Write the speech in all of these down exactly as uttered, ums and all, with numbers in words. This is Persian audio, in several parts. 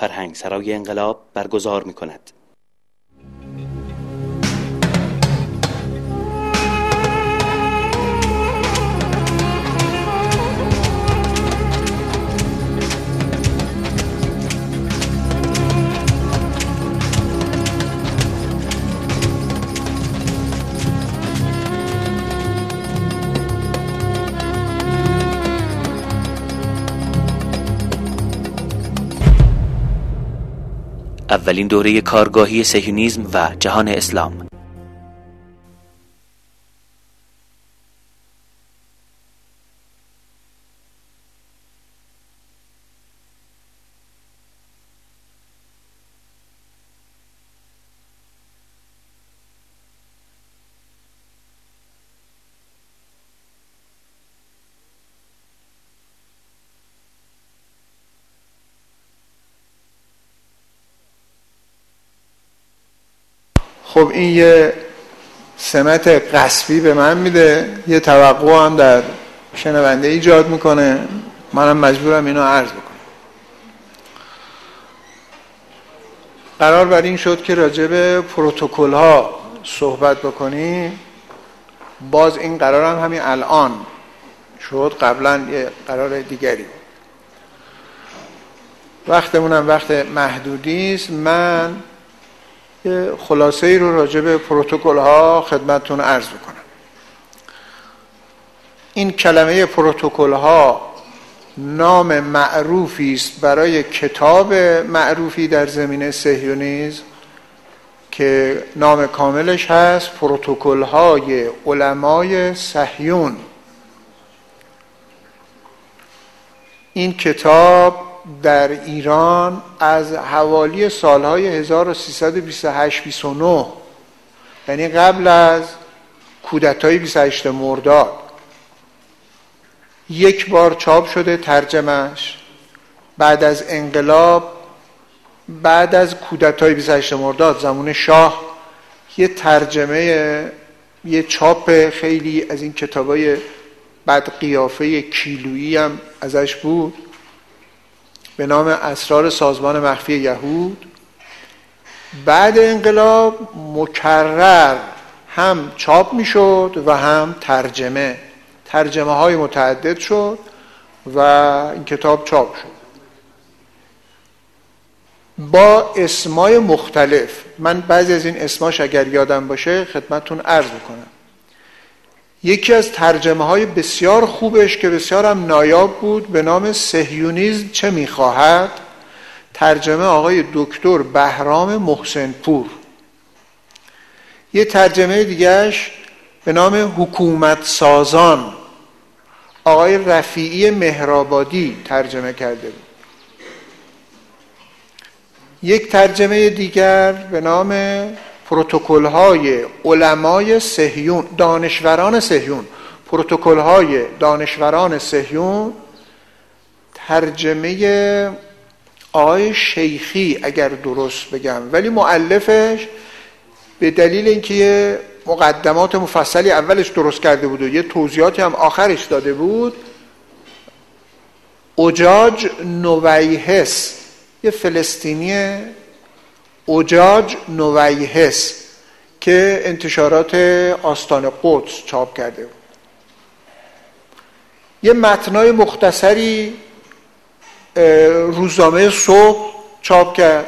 فرهنگ سرای انقلاب برگزار می‌کند. اولین دوره کارگاهی صهیونیسم و جهان اسلام. خب این یه سمت غصبی به من میده، یه توقع هم در شنونده ایجاد میکنه، منم مجبورم اینو عرض بکنم. قرار بر این شد که راجع به پروتکل ها صحبت بکنیم. باز این قرار هم همین الان شد، قبلا یه قرار دیگری بود. وقتمونم وقت محدودی است. من یه خلاصه ای رو راجع به پروتکل ها خدمتتون عرض بکنم. این کلمه پروتکل ها نام معروفی است برای کتاب معروفی در زمینه صهیونیسم که نام کاملش هست پروتکل های علمای صهیون. این کتاب در ایران از حوالی سالهای هزار و سیصد و بیست و هشت بیست و نه، یعنی قبل از کودتای بیست و هشتم مرداد، یک بار چاپ شده ترجمهش. بعد از انقلاب، بعد از کودتای بیست و هشتم مرداد زمان شاه، یه ترجمه، یه چاپ خیلی از این کتابای بعد قیافه کیلویی هم ازش بود به نام اسرار سازمان مخفی یهود. بعد انقلاب مکرر هم چاپ میشد و هم ترجمه ترجمه های متعدد شد و این کتاب چاپ شد با اسمای مختلف. من بعضی از این اسماش اگر یادم باشه خدمتتون عرض میکنم. یکی از ترجمه های بسیار خوبش که بسیار هم نایاب بود به نام صهیونیسم چه میخواهد، ترجمه آقای دکتر بهرام محسن پور. یه ترجمه دیگهش به نام حکومت سازان آقای رفیعی مهرآبادی ترجمه کرده بود. یک ترجمه دیگر به نام پروتکل های علمای صهیون، دانشوران صهیون، پروتکل های دانشوران صهیون، ترجمه آقای شیخی اگر درست بگم، ولی مؤلفش به دلیل اینکه یه مقدمات مفصلی اولش درست کرده بود و یه توضیحاتی هم آخرش داده بود، اجاج نویحس، یه فلسطینی اجاج نویحس که انتشارات آستان قدس چاپ کرده بود. یه متنای مختصری روزنامه صبح چاپ کرد،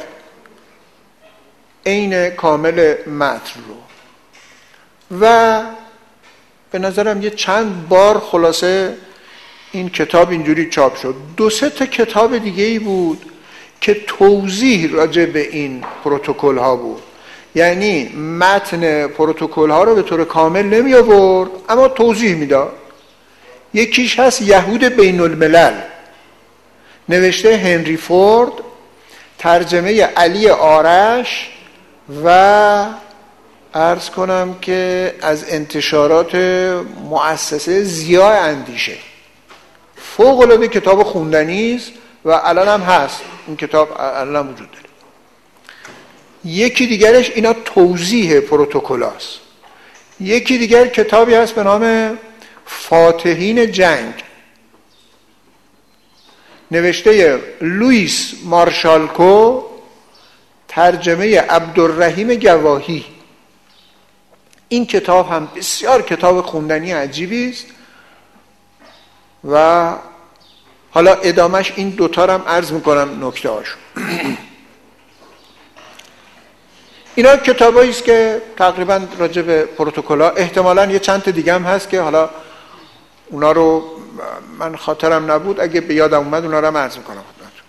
عین کامل متن رو. و به نظرم یه چند بار خلاصه این کتاب اینجوری چاپ شد. دو سه تا کتاب دیگه ای بود که توضیح راجع به این پروتکل ها بود، یعنی متن پروتکل ها رو به طور کامل نمی آورد اما توضیح میداد. یکیش هست یهود بین الملل، نوشته هنری فورد، ترجمه علی آرش و عرض کنم که از انتشارات مؤسسه ضیاء اندیشه. فوق العاده کتاب خوندنی است و الان هم هست، این کتاب الان هم وجود داره. یکی دیگرش اینا توضیح پروتکل هست. یکی دیگر کتابی هست به نام فاتحین جنگ، نوشته لوئیس مارشالکو، ترجمه عبدالرحیم گواهی. این کتاب هم بسیار کتاب خوندنی عجیبی است و حالا ادامش این دوتا رو هم عرض میکنم نکته هاشون. اینا کتابایی است که تقریبا راجع به پروتکل‌ها، احتمالاً یه چند تا دیگه هم هست که حالا اونا رو من خاطرم نبود، اگه به یادم اومد اونا رو هم عرض میکنم خدمتتون.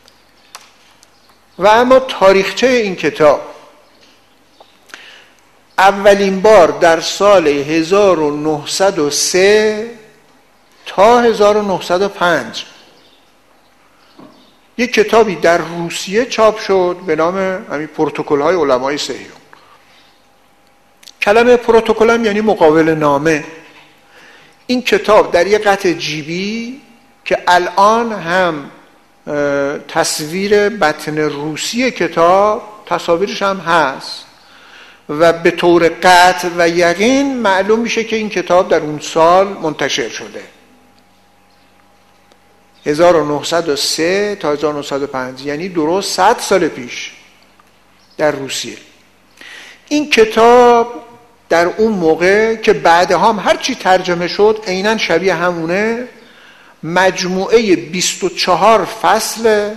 و اما تاریخچه این کتاب اولین بار در سال هزار و نهصد و سه تا هزار و نهصد و پنج یک کتابی در روسیه چاپ شد به نام همین پروتکل‌های علمای صهیون. کلمه پروتکل هم یعنی مقابل نامه. این کتاب در یک قطع جیبی که الان هم تصویر بطن روسی کتاب تصاویرش هم هست و به طور قطع و یقین معلوم میشه که این کتاب در اون سال منتشر شده، هزار و نهصد و سه تا هزار و نهصد و پنج، یعنی درست صد سال پیش در روسیه. این کتاب در اون موقع که بعدها هم هرچی ترجمه شد عیناً شبیه همونه، مجموعه بیست و چهار فصل.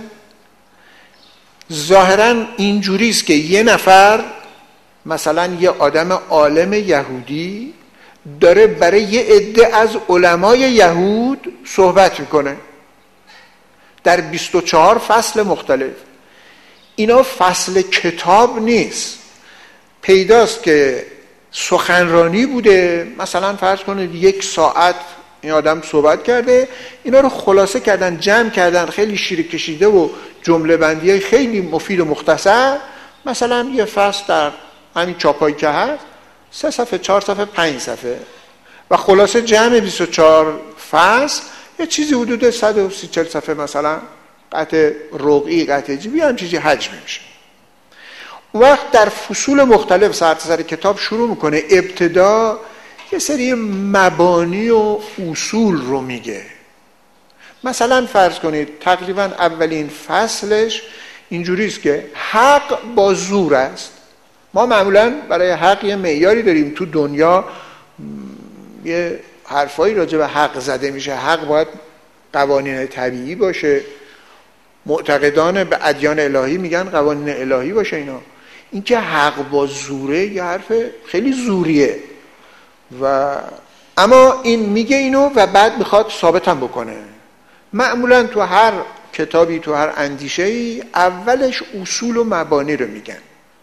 ظاهراً اینجوری است که یه نفر، مثلا یه آدم عالم یهودی داره برای یه عده از علمای یهود صحبت میکنه در بیست و چهار فصل مختلف. اینا فصل کتاب نیست، پیداست که سخنرانی بوده، مثلا فرض کنید یک ساعت این آدم صحبت کرده، اینا رو خلاصه کردن، جمع کردن، خیلی شیره کشیده و جمله بندی خیلی مفید و مختصر. مثلا یه فصل در همین چاپایی که هست سه صفحه، چهار صفحه، پنج صفحه و خلاصه جمع بیست و چهار فصل یه چیزی حدود صد و سی چهل صفحه، مثلا قطع رقعی، قطع جیبی، هم چیزی حجم میشه. اون وقت در فصول مختلف سرتاسر کتاب شروع میکنه، ابتدا یه سری مبانی و اصول رو میگه. مثلا فرض کنید تقریبا اولین فصلش اینجوری است که حق با زور است. ما معمولا برای حق یه معیاری داریم تو دنیا، یه حرفایی راجع به حق زده میشه، حق باید قوانین طبیعی باشه، معتقدان به ادیان الهی میگن قوانین الهی باشه. اینا این که حق با زوره یه حرف خیلی زوریه و اما این میگه اینو و بعد میخواد ثابت هم بکنه. معمولا تو هر کتابی، تو هر اندیشه‌ای اولش اصول و مبانی رو میگن.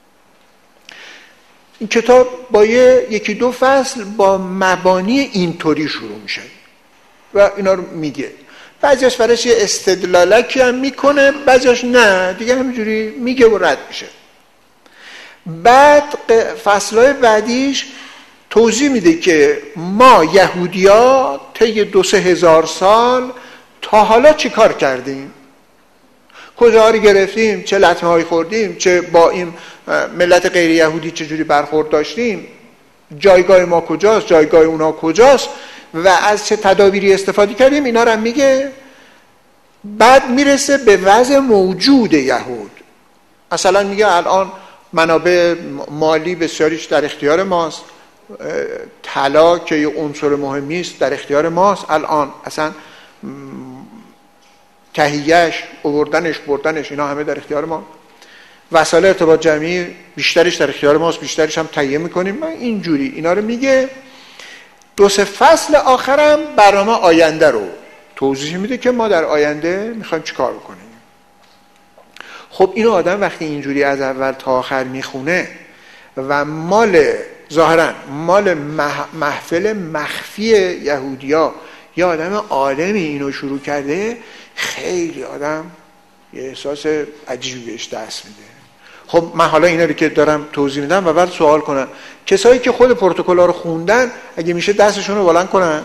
این کتاب با یه یکی دو فصل با مبانی اینطوری شروع میشه و اینا رو میگه. بعضیش برایش یه استدلالکی هم میکنه، بعضیش نه، دیگه همینجوری میگه و رد میشه. بعد فصلهای بعدیش توضیح میده که ما یهودیا طی دو سه هزار سال تا حالا چی کار کردیم، کجا رو گرفتیم، چه لطمه هایی خوردیم، چه با این ملت غیر یهودی چجوری برخورد داشتیم، جایگاه ما کجاست، جایگاه اونا کجاست و از چه تدابیری استفاده کردیم. اینا رو میگه. بعد میرسه به وضع موجود یهود. مثلا میگه الان منابع مالی بسیاریش در اختیار ماست، طلا که یه عنصر مهمی است در اختیار ماست الان، اصلا تهیهش، آوردنش، بردنش، اینا همه در اختیار ما. وسایل ارتباط جمعی بیشترش در اختیار ماست، بیشترش هم تهیه میکنیم. من اینجوری اینا رو میگه. دو سه فصل آخرم برنامه آینده رو توضیح میده که ما در آینده میخوایم چی کار بکنیم. خب اینو آدم وقتی اینجوری از اول تا آخر میخونه و مال ظاهرا مال محفل مخفی یهودیا یا آدم عالمی اینو شروع کرده، خیلی آدم یه احساس عجیبی بهش دست میده. خب من حالا اینا رو که دارم توضیح میدم و بعد سوال کنم، کسایی که خود پروتکل‌ها رو خوندن اگه میشه دستشون رو بلند کنن.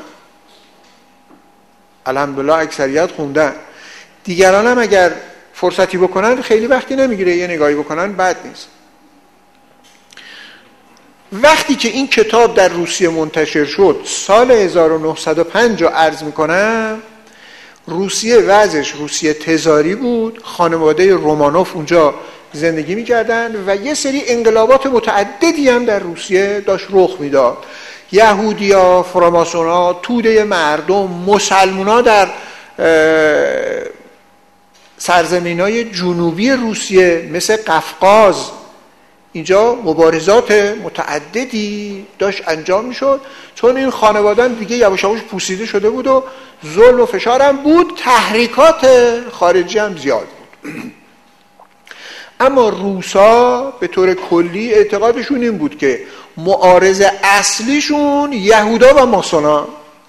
الحمدلله اکثریت خوندن. دیگران هم اگر فرصتی بکنن، خیلی وقتی نمیگیره، یه نگاهی بکنن بد نیست. وقتی که این کتاب در روسیه منتشر شد سال هزار و نهصد و پنج رو عرض میکنم، روسیه وضعش روسیه تزاری بود، خانواده رومانوف اونجا زندگی میکردن و یه سری انقلابات متعددی هم در روسیه داشت رخ میداد. یهودیا، فراماسونا، توده مردم، مسلمونا در سرزمینای جنوبی روسیه مثل قفقاز، اینجا مبارزات متعددی داشت انجام میشد، چون این خانواده‌ام دیگه یواش یواش پوسیده شده بود و ظلم و فشار هم بود، تحریکات خارجی هم زیاد بود. اما روسا به طور کلی اعتقادشون این بود که معارض اصلیشون یهودا و ماسونا.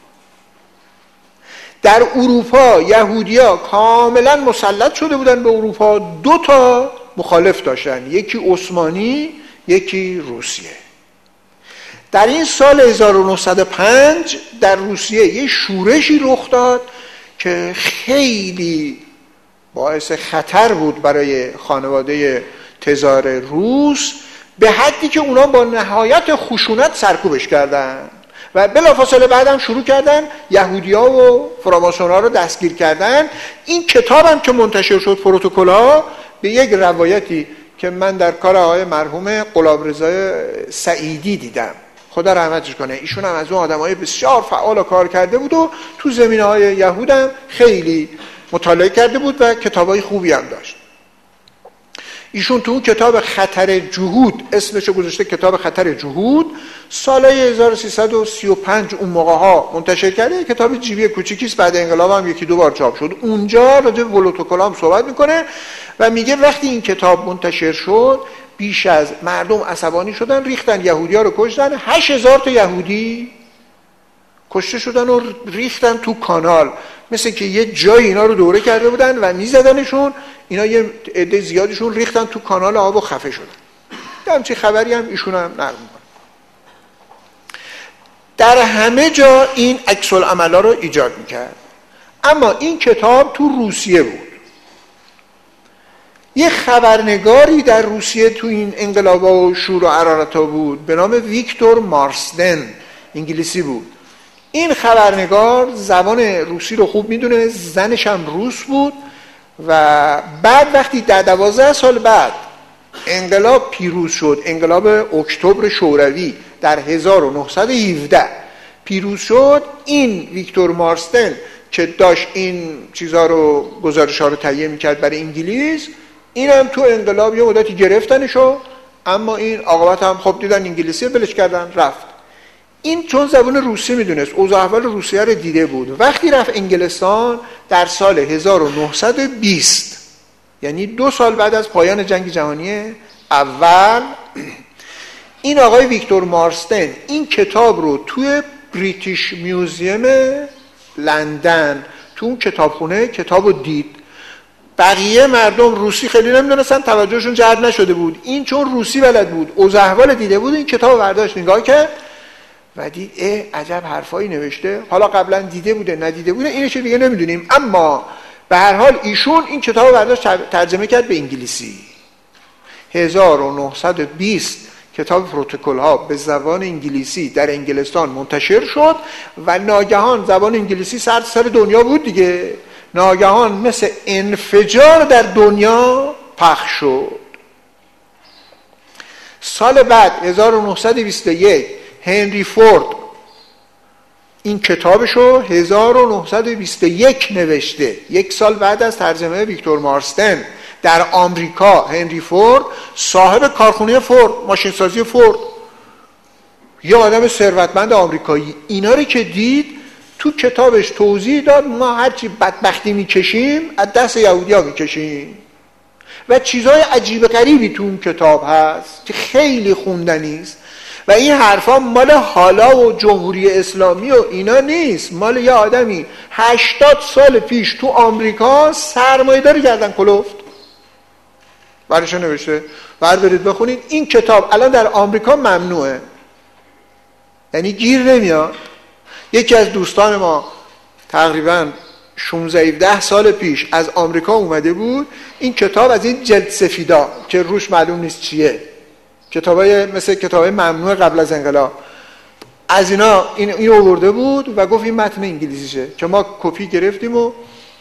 در اروپا یهودیا کاملا مسلط شده بودن به اروپا، دو تا مخالف داشتن، یکی عثمانی یکی روسیه. در این سال هزار و نهصد و پنج در روسیه یه شورشی رخ داد که خیلی باعث خطر بود برای خانواده تزار روس، به حدی که اونا با نهایت خشونت سرکوبش کردن و بلافاصله بعدم شروع کردن یهودی‌ها و فراماسون‌ها رو دستگیر کردن. این کتابم که منتشر شد، پروتکل‌ها، به یک روایتی که من در کار آقای مرحوم غلامرضا سعیدی دیدم، خدا رحمتش کنه، ایشون هم از اون آدمای بسیار فعال کار کرده بود و تو زمینه‌های یهود هم خیلی مطالعه کرده بود و کتابای خوبی هم داشت. ایشون تو اون کتاب خطر جهود، اسمشو گذاشته کتاب خطر جهود، سال هزار و سیصد و سی و پنج اون موقع ها منتشر کرده. کتاب جیبی کوچیکیست، بعد انقلاب هم یکی دو بار چاپ شد. اونجا راجع به ولوتوکلام صحبت میکنه و میگه وقتی این کتاب منتشر شد بیش از مردم عصبانی شدن، ریختن یهودی‌ها رو کشتن، هشت هزار تا یهودی کشته شدن و ریختن تو کانال، مثل که یه جای اینا رو دوره کرده بودن و میزدنشون، اینا یه عده زیادشون ریختن تو کانال آب و خفه شدن. همچی خبری هم ایشون هم نقل میکنه. در همه جا این عکس العملا رو ایجاد میکرد. اما این کتاب تو روسیه بود. یه خبرنگاری در روسیه تو این انقلابا و شور و حرارتا بود به نام ویکتور مارسدن، انگلیسی بود. این خبرنگار زبان روسی رو خوب میدونه، زنش هم روس بود و بعد وقتی در دوازده سال بعد انقلاب پیروز شد، انقلاب اکتبر شوروی در هزار و نهصد و هفده پیروز شد، این ویکتور مارسدن که داشت این چیزا رو، گزارش‌ها رو تهیه میکرد برای انگلیس، این هم تو انقلاب یه مدتی گرفتنشو، اما این عاقبت هم خب دیدن انگلیسی بلش کردن رفت. این چون زبان روسی میدونست، اوضاع احوال روسیه رو دیده بود، وقتی رفت انگلستان در سال هزار و نهصد و بیست، یعنی دو سال بعد از پایان جنگ جهانی اول، این آقای ویکتور مارسدن این کتاب رو توی بریتیش میوزیم لندن، تو اون کتابخونه کتاب رو دید. بقیه مردم روسی خیلی نمیدونستن، توجهشون جلب نشده بود. این چون روسی بلد بود، اوضاع احوال دیده بود، این کتاب برداشت نگاه کرد و دید اه عجب حرفایی نوشته. حالا قبلا دیده بوده ندیده بوده اینو چه دیگه نمیدونیم، اما به هر حال ایشون این کتاب برداشت ترجمه کرد به انگلیسی. هزار و نهصد و بیست کتاب پروتکل ها به زبان انگلیسی در انگلستان منتشر شد و ناگهان زبان انگلیسی سر سر دنیا بود دیگه، ناگهان مثل انفجار در دنیا پخش شد. سال بعد هزار و نهصد و بیست و یک هنری فورد این کتابشو هزار و نهصد و بیست و یک نوشته، یک سال بعد از ترجمه ویکتور مارسدن. در آمریکا هنری فورد صاحب کارخونه فورد، ماشین سازی فورد، یه آدم ثروتمند آمریکایی، اینا رو که دید تو کتابش توضیح داد ما هرچی بدبختی میکشیم از دست یهودی‌ها میکشیم و چیزهای عجیب غریبی تو اون کتاب هست که خیلی خوندنی است و این حرفا مال حالا و جمهوری اسلامی و اینا نیست، مال یه آدمی هشتاد سال پیش تو آمریکا سرمایه‌داری کردن کلفت، برایشون نوشته. بردارید بخونید. این کتاب الان در آمریکا ممنوعه، یعنی گیر نمیاد. یکی از دوستان ما تقریبا شانزده هفده سال پیش از آمریکا اومده بود، این کتاب از این جلد سفیدا که روش معلوم نیست چیه، کتابای مثل کتابای ممنوع قبل از انقلاب، از اینا این این آورده بود و گفت این متن انگلیسیشه که ما کپی گرفتیم و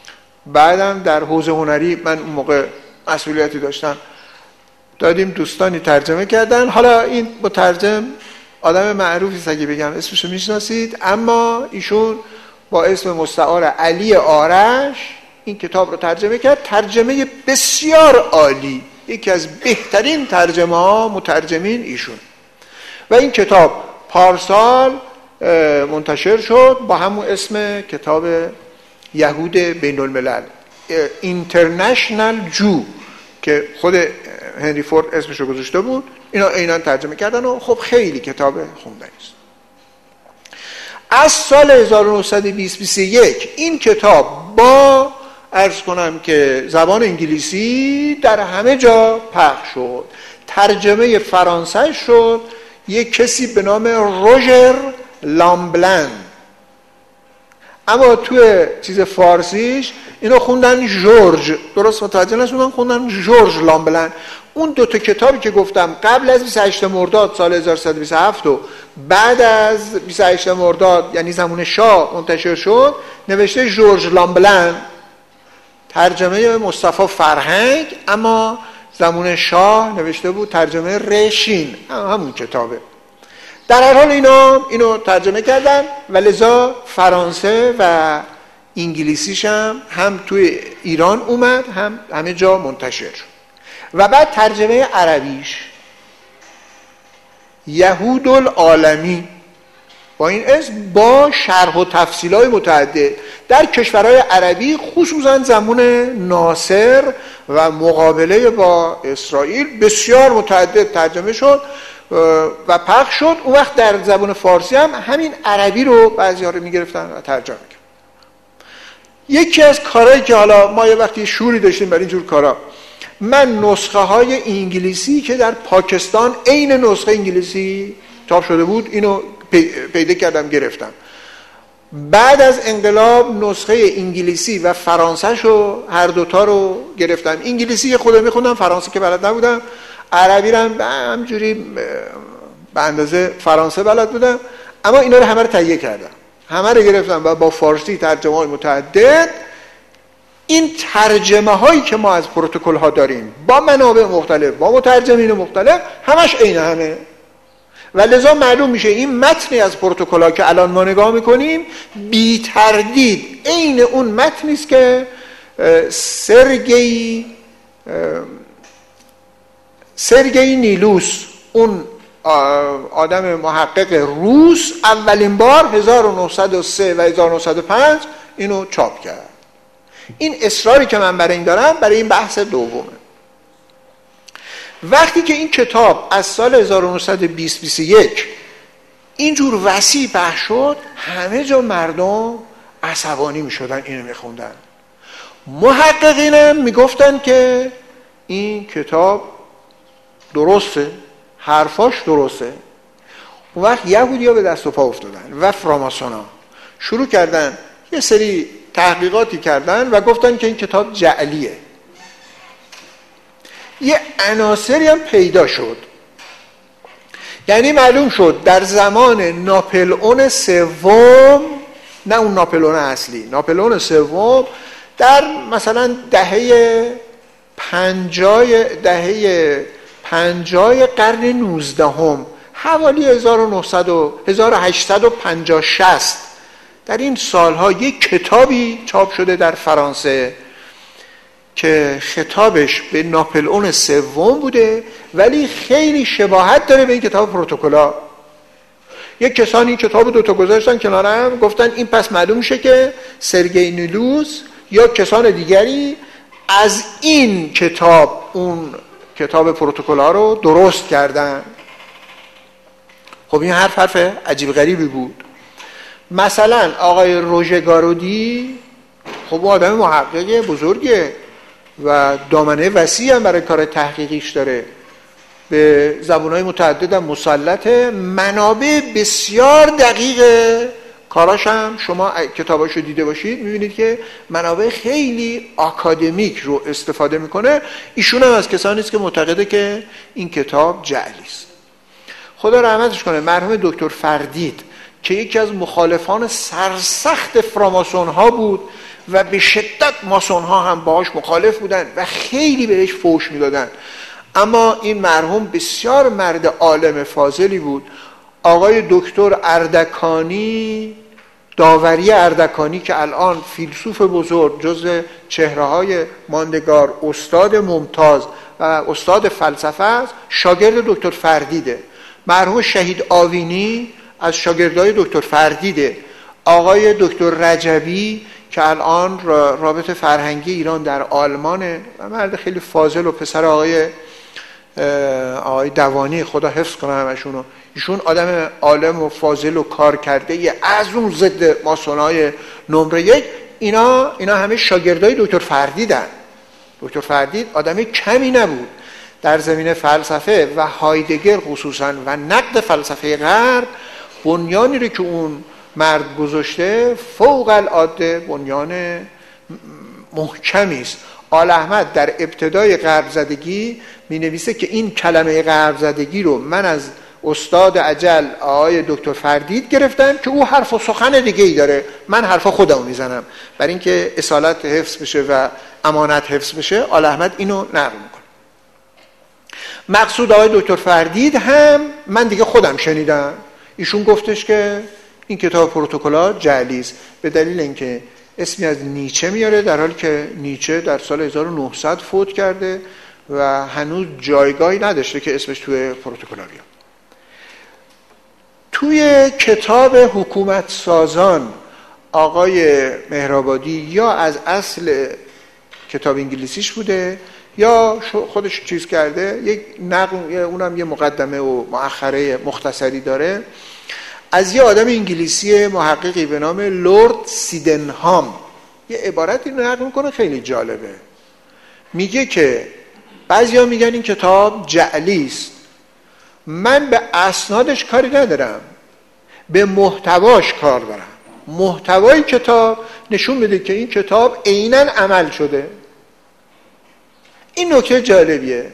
بعدم در حوزه هنری من اون موقع مسئولیتی داشتم، دادیم دوستانی ترجمه کردن. حالا این مترجم آدم معروفی است اگه بگم اسمشو میشناسید، اما ایشون با اسم مستعار علی آرش این کتاب رو ترجمه کرد. ترجمه بسیار عالی، یکی از بهترین ترجمه ها مترجمین ایشون. و این کتاب پارسال منتشر شد با همون اسم کتاب یهود بین الملل، اینترنشنال جو، که خود هنری فورد اسمش رو گذاشته بود. اینا عیناً ترجمه کردن و خب خیلی کتاب خوندنی است. از سال هزار و نهصد و بیست و یک این کتاب با عرض کنم که زبان انگلیسی در همه جا پخش شد. ترجمه فرانسه شد یک کسی به نام روژر لامبلن، اما توی چیز فارسیش اینو خوندن جورج، درست متوجه نشدن، خوندن جورج لامبلن. اون دو تا کتابی که گفتم قبل از بیست و هشتم مرداد سال هزار و سیصد و بیست و هفت و بعد از بیست و هشتم مرداد یعنی زمان شاه منتشر شد، نوشته جورج لامبلن، ترجمه مصطفی فرهنگ، اما زمان شاه نوشته بود ترجمه رشین، همون کتابه. در هر حال اینا اینو ترجمه کردن و لذا فرانسه و انگلیسیش هم هم توی ایران اومد هم همه جا منتشر. و بعد ترجمه عربیش یهود العالمی با این اسم با شرح و تفصیلات متعدد در کشورهای عربی، خصوصا زمان ناصر و مقابله با اسرائیل بسیار متعدد ترجمه شد و پخش شد. اون وقت در زبان فارسی هم همین عربی رو بعضی‌ها رو می‌گرفتن و ترجمه کردن. یکی از کارهایی که حالا ما یه وقتی شوری داشتیم برای اینجور کارا، من نسخه های انگلیسی که در پاکستان عین نسخه انگلیسی چاپ شده بود اینو پیدا کردم گرفتم. بعد از انقلاب نسخه انگلیسی و فرانسه شو هر دوتا رو گرفتم. انگلیسی خودم میخوندم، فرانسه که بلد نبودم، عربی رو هم همجوری به اندازه فرانسه بلد بودم، اما اینا رو همه رو تهیه کردم، همه رو گرفتم و با فارسی ترجمه های متعدد. این ترجمه هایی که ما از پروتکل ها داریم با منابع مختلف با مترجمین مختلف همش عین همه و لذا معلوم میشه این متنی از پروتکل ها که الان ما نگاه میکنیم بی تردید عین اون متنی است که سرگئی سرگئی نیلوس، اون آدم محقق روس، اولین بار هزار و نهصد و سه و هزار و نهصد و پنج اینو چاپ کرد. این اصراری که من برای این دارم برای این بحث دومه. وقتی که این کتاب از سال هزار و نهصد و بیست بیست و یک اینجور وسیع پخش شد، همه جا مردم عصبانی می شدن اینو می خوندن. محققینم می گفتن که این کتاب درسته، حرفاش درسته. اون وقت یهودی ها به دست و پا افتادن و فراماسون ها شروع کردن یه سری تحقیقاتی کردن و گفتن که این کتاب جعلیه. یه عناصری هم پیدا شد، یعنی معلوم شد در زمان ناپلئون سوم، نه اون ناپلئون اصلی، ناپلئون سوم در مثلا دهه پنجای دهه پنجای قرن نوزدهم، حوالی هزار و هشتصد و پنجاه شصت، در این سالها یک کتابی چاپ شده در فرانسه که خطابش به ناپلئون سوم بوده ولی خیلی شباهت داره به این کتاب پروتکل‌ها. یک کسانی این کتاب دوتا گذاشتن کنارم، گفتن این پس معلوم میشه که سرگئی نیلوس یا کسان دیگری از این کتاب اون کتاب پروتکل‌ها رو درست کردن. خب این حرف حرف عجیب غریبی بود. مثلا آقای روژه گارودی خب آدم محقق بزرگه و دامنه وسیعی هم برای کار تحقیقیش داره، به زبان‌های متعدد هم مسلطه، منابع بسیار دقیقه. کاراش هم شما کتاباشو دیده باشید میبینید که منابع خیلی آکادمیک رو استفاده میکنه. ایشون هم از کسانی است که معتقده که این کتاب جعلی است. خدا رحمتش کنه مرحوم دکتر فردید که یکی از مخالفان سرسخت فراماسون ها بود و به شدت ماسون ها هم باهاش مخالف بودن و خیلی بهش فوش میدادن. اما این مرحوم بسیار مرد عالم فاضلی بود. آقای دکتر اردکانی، داوری اردکانی که الان فیلسوف بزرگ، جز چهره‌های ماندگار، استاد ممتاز و استاد فلسفه است، شاگرد دکتر فردیده. مرحوم شهید آوینی از شاگردای دکتر فردیده. آقای دکتر رجبی که الان رابطه فرهنگی ایران در آلمانه و مرد خیلی فاضل و پسر آقای آقای دوانی، خدا حفظ کنه همشونو. ایشون آدم عالم و فاضل و کار کرده یه از اون ضد ماسونای نمره یک. اینا اینا همه شاگردای دکتر فردیدن. دکتر فردید آدم کمی نبود در زمینه فلسفه و هایدگر خصوصا و نقد فلسفه غرب. بنیانی رو که اون مرد گذاشته فوق العاده بنیان محکمی است. آل احمد در ابتدای غرب زدگی می نویسه که این کلمه غرب زدگی رو من از استاد اجل آقای دکتر فردید گرفتم که او حرف و سخن دیگه ای داره، من حرف خودمو میزنم. برای اینکه اصالت حفظ بشه و امانت حفظ بشه آل احمد اینو نقل میکنه. مقصود آقای دکتر فردید هم من دیگه خودم شنیدم. ایشون گفتش که این کتاب پروتکلات جعلی است، به دلیل اینکه اسمی از نیچه میاره در حالی که نیچه در سال هزار و نهصد فوت کرده و هنوز جایگاهی نداشته که اسمش توی پروتکل‌ها بیاد. توی کتاب حکومت سازان آقای مهرآبادی یا از اصل کتاب انگلیسیش بوده یا خودش چیز کرده، یک نقل، اونم یه مقدمه و مؤخره مختصری داره از یه آدم انگلیسی محققی به نام لورد سیدنهام. یه عبارتی رو نقل میکنه خیلی جالبه. میگه که بعضیا میگن این کتاب جعلی است. من به اسنادش کاری ندارم، به محتواش کار دارم. محتوای کتاب نشون میده که این کتاب عیناً عمل شده. این نکته جالبیه.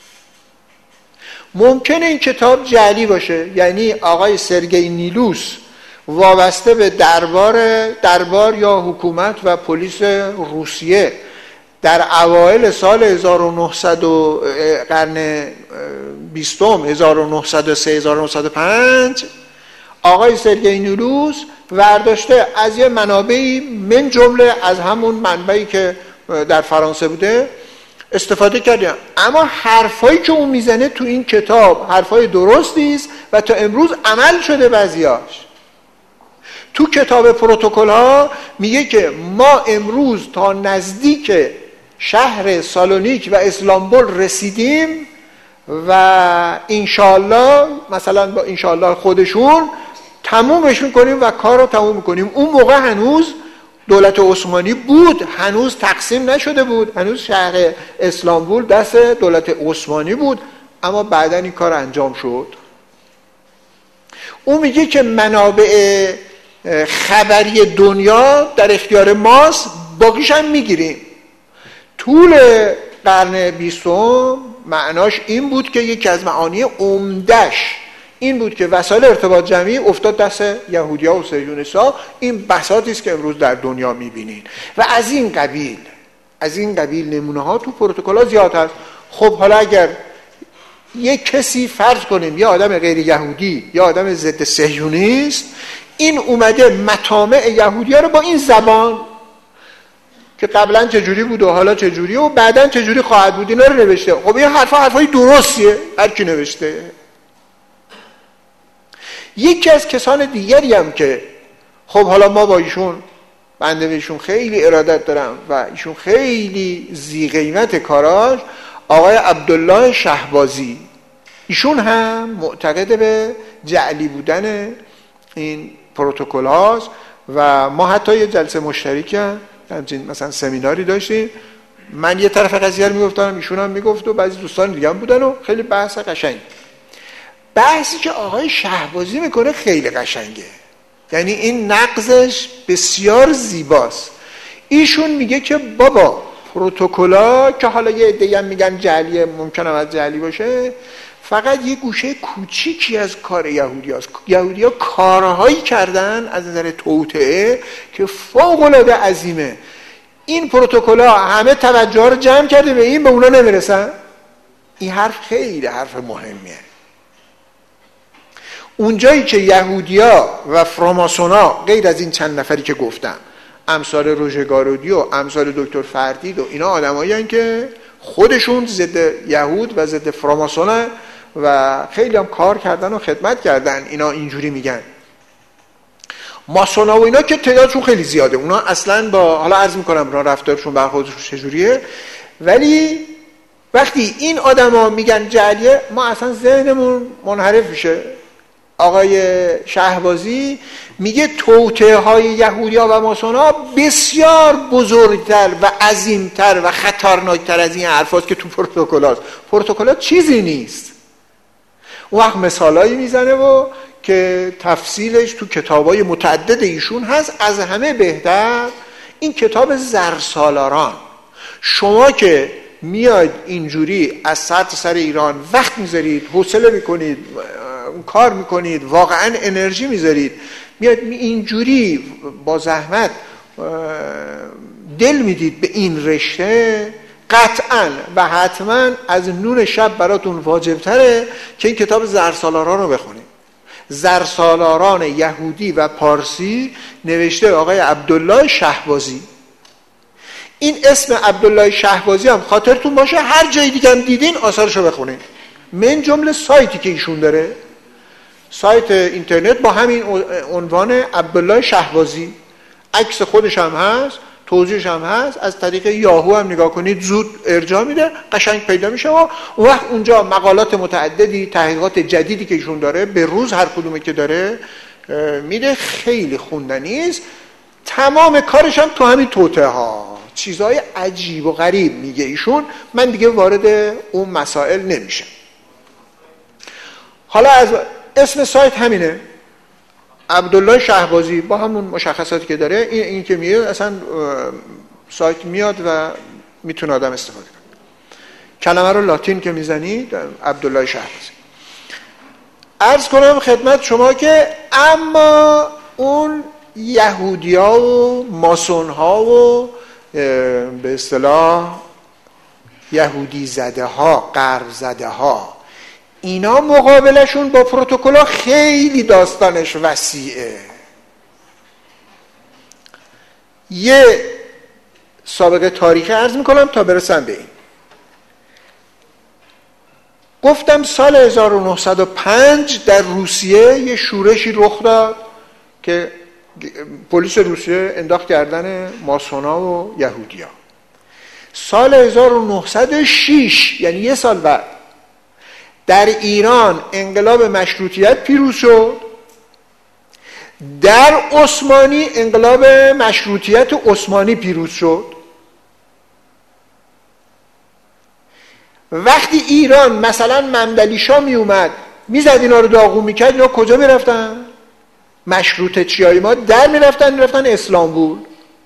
ممکنه این کتاب جعلی باشه، یعنی آقای سرگئی نیلوس وابسته به دربار دربار یا حکومت و پلیس روسیه در اوایل سال هزار و نهصد و قرن بیستم هزار و نهصد و سه هزار و نهصد و پنج آقای سرگئی نیلوس ورداشته از یه منابعی من جمله از همون منبعی که در فرانسه بوده استفاده کردیم. اما حرفایی که اون میزنه تو این کتاب حرفای درستی است و تا امروز عمل شده بعضیاش. تو کتاب پروتکل ها میگه که ما امروز تا نزدیک شهر سالونیک و اسلامبول رسیدیم و انشالله مثلا با انشالله خودشون تمومش میکنیم و کار رو تموم میکنیم. اون موقع هنوز دولت عثمانی بود، هنوز تقسیم نشده بود، هنوز شهر اسلامبول دست دولت عثمانی بود، اما بعداً این کار انجام شد. اون میگه که منابع خبری دنیا در اختیار ماست، باقیش هم میگیریم. طول قرن بیستم معناش این بود که یکی از معانی عمدش این بود که وسایل ارتباط جمعی افتاد دست یهودی‌ها و صهیونیست‌ها. این بساطی است که امروز در دنیا می‌بینین و از این قبیل از این قبیل نمونه‌ها تو پروتکل‌ها زیاد هست. خب حالا اگر یک کسی فرض کنیم یه آدم غیر یهودی یا آدم ضد صهیونیست این اومده مطامع یهودی‌ها رو با این زبان که قبلا چجوری بود و حالا چجوریه و بعداً چجوری خواهد بود اینا رو نوشته. خب این حرفا حرفای درستیه، هر کی نوشته. یکی از کسان دیگری هم که خب حالا ما با ایشون بنده بهشون خیلی ارادت دارم و ایشون خیلی ذی قیمت کاراش، آقای عبدالله شهبازی، ایشون هم معتقد به جعلی بودن این پروتکل هاست و ما حتی یه جلسه مشترک همچین مثلا سمیناری داشتیم. من یه طرف قضیه رو میگفتم، ایشون هم میگفت و بعضی دوستان دیگه هم بودن و خیلی بحث قشنگ. بحثی که آقای شهبازی میکنه خیلی قشنگه، یعنی این نقضش بسیار زیباست. ایشون میگه که بابا پروتکل‌ها که حالا یه عده‌ای هم میگن جعلیه، ممکنه از جعلی باشه، فقط یه گوشه کوچیکی از کار یهودیاست. یهودی‌ها کارهایی کردن از نظر توطئه که فوق‌العاده عظیمه. این پروتکل‌ها همه توجه رو جمع کرده به این، به اونا نمیرسن. این حرف خیلی حرف مهمیه. اونجایی که یهودیا و فراماسونا غیر از این چند نفری که گفتم، امثال روژه گارودی و امثال دکتر فردید و اینا آدمایی هستن که خودشون ضد یهود و ضد فراماسون و خیلی هم کار کردن و خدمت کردن، اینا اینجوری میگن. ماسونا و اینا که تعدادشون خیلی زیاده، اونا اصلا با، حالا عرض میکنم را رفتارشون برخوردشون چجوریه، ولی وقتی این آدما میگن جعلیه، ما اصلا ذهنمون منحرف میشه. آقای شهبازی میگه توطئه های یهودیا و ماسونا بسیار بزرگتر و عظیمتر و خطرناکتر از این حرفاست که تو پروتکلات. پروتکلات چیزی نیست. اون وقت مثالایی میزنه و که تفصیلش تو کتابای متعدد ایشون هست. از همه بهتر این کتاب زرسالاران. شما که میاد اینجوری از سر تا سر ایران وقت میذارید، حوصله میکنید، کار میکنید، واقعا انرژی میذارید، میاد اینجوری با زحمت دل میدید به این رشته، قطعا و حتما از نون شب براتون واجبتره که این کتاب زرسالاران رو بخونید. زرسالاران یهودی و پارسی، نوشته آقای عبدالله شهبازی. این اسم عبدالله شهبازی هم خاطرتون باشه، هر جای دیگه هم دیدین آثارشو بخونید، من جمله سایتی که ایشون داره، سایت اینترنت با همین عنوان عبدالله شهبازی، عکس خودش هم هست، توضیحش هم هست، از طریق یاهو هم نگاه کنید زود ارجاع میده، قشنگ پیدا میشه. و اون وقت اونجا مقالات متعددی، تحقیقات جدیدی که ایشون داره، به روز هر کدومه که داره میده، خیلی خوندنی است. تمام کارش هم تو همین توطئه ها، چیزهای عجیب و غریب میگه ایشون. من دیگه وارد اون مسائل نمیشم. حالا از اسم سایت همینه، عبدالله شهبازی، با همون مشخصاتی که داره. این, این که میاد اصلا سایت میاد و میتونه آدم استفاده کنه. کلمه رو لاتین که میزنید عبدالله شهبازی. عرض کنم خدمت شما که اما اون یهودی ها و ماسون ها و به اصطلاح یهودی زده ها، غرب زده ها، اینا مقابلشون با پروتکل ها خیلی داستانش وسیعه. یه سابقه تاریخی عرض میکنم تا برسم به این. گفتم سال هزار و نهصد و پنج در روسیه یه شورشی رخ داد که پلیس روسیه انداخت گردن ماسونا و یهودیا. سال هزار و نهصد و شش، یعنی یه سال بعد، در ایران انقلاب مشروطیت پیروز شد. در عثمانی انقلاب مشروطیت عثمانی پیروز شد. وقتی ایران مثلا ممدلی شاه می اومد میزد اینا رو داغون میکرد، اینا کجا میرفتن؟ مشروطه چیایی ما در میرفتن میرفتن اسلامبول.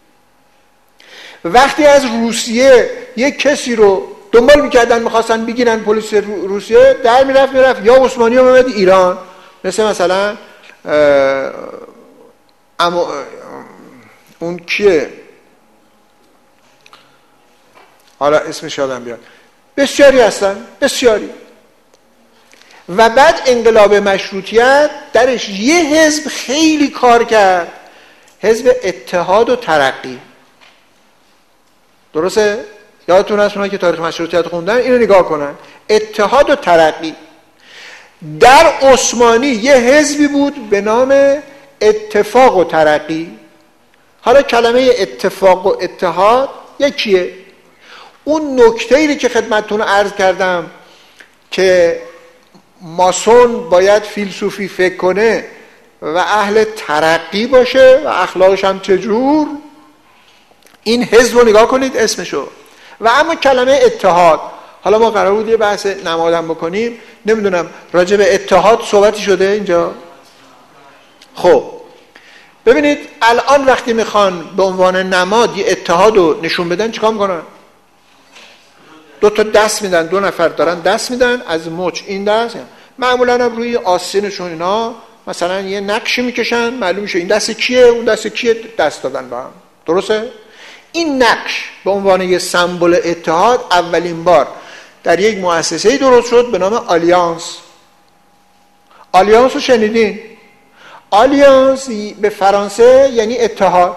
وقتی از روسیه یک کسی رو دنبال میکردن میخواستن بگیرن پلیس روسیه، در میرفت میرفت یا عثمانی ها میمد ایران، مثل مثلا اما اون کیه، حالا اسمش یادم بیاد، بسیاری هستن، بسیاری. و بعد انقلاب مشروطیت درش یه حزب خیلی کار کرد، حزب اتحاد و ترقی. درسته؟ یادتون هست اونایی که تاریخ مشروطیت خوندن اینو نگاه کنن. اتحاد و ترقی. در عثمانی یه حزبی بود به نام اتفاق و ترقی. حالا کلمه اتفاق و اتحاد یکیه. اون نکته‌ای که خدمتتون عرض کردم که ماسون باید فیلسوفی فکر کنه و اهل ترقی باشه و اخلاقش هم چجور، این حزب رو نگاه کنید اسمشو. و اما کلمه اتحاد، حالا ما قرار بود یه بحث نمادم بکنیم، نمیدونم راجع به اتحاد صحبتی شده اینجا؟ خب ببینید الان وقتی میخوان به عنوان نماد یه اتحاد رو نشون بدن چیکار میکنن؟ دو تا دست میدن، دو نفر دارن دست میدن از مچ این دست، معمولا هم روی آستینشون اینا مثلا یه نقشی میکشن، معلوم میشه این دست کیه اون دست کیه، دست دادن با هم. درسته؟ این نقش به عنوان یه سمبل اتحاد اولین بار در یک مؤسسه‌ای درست شد به نام آلیانس. آلیانس رو شنیدین؟ آلیانس به فرانسه یعنی اتحاد.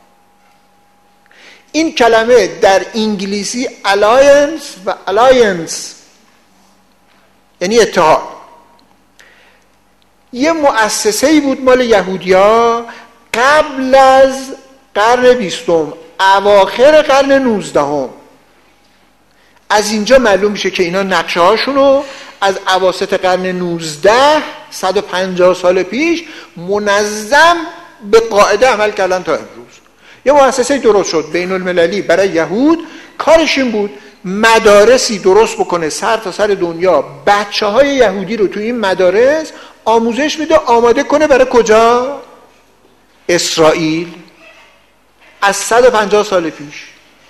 این کلمه در انگلیسی الاینس و الاینس یعنی اتحاد. یه مؤسسه‌ای بود مال یهودیا قبل از قرن بیستم، اواخر قرن نوزدهم. از اینجا معلوم میشه که اینا نقشه هاشونو از اواسط قرن نوزده، صد و پنجاه سال پیش منظم به قاعده عمل کردن تا امروز. یه مؤسسه درست شد بین المللی برای یهود. کارش این بود مدارسی درست بکنه سر تا سر دنیا، بچه های یهودی رو توی این مدارس آموزش میده، آماده کنه برای کجا؟ اسرائیل. از صد و پنجاه سال پیش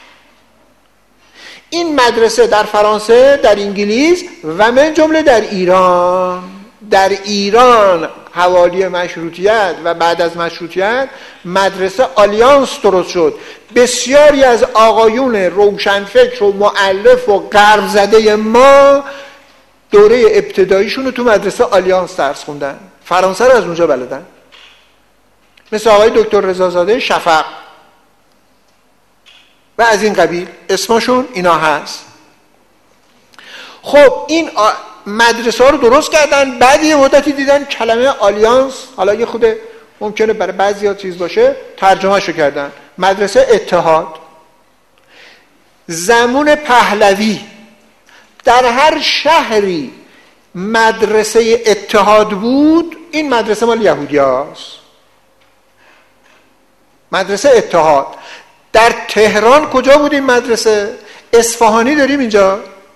این مدرسه در فرانسه، در انگلیس و من جمله در ایران در ایران حوالی مشروطیت و بعد از مشروطیت مدرسه آلیانس درست شد. بسیاری از آقایون روشنفکر و مؤلف و غرب زده ما دوره ابتداییشون رو تو مدرسه آلیانس درس خوندن، فرانسه رو از اونجا بلدن، مثل آقای دکتر رضازاده شفق و از این قبیل اسمشون اینا هست. خب این مدرسه ها رو درست کردن، بعد یه مدتی دیدن کلمه آلیانس حالا یه خود ممکنه برای بعضی ها چیز باشه، ترجمه شو کردن مدرسه اتحاد. زمان پهلوی در هر شهری مدرسه اتحاد بود، این مدرسه مال یهودی هاست. مدرسه اتحاد در تهران کجا بود این مدرسه؟ اصفهانی داریم اینجا،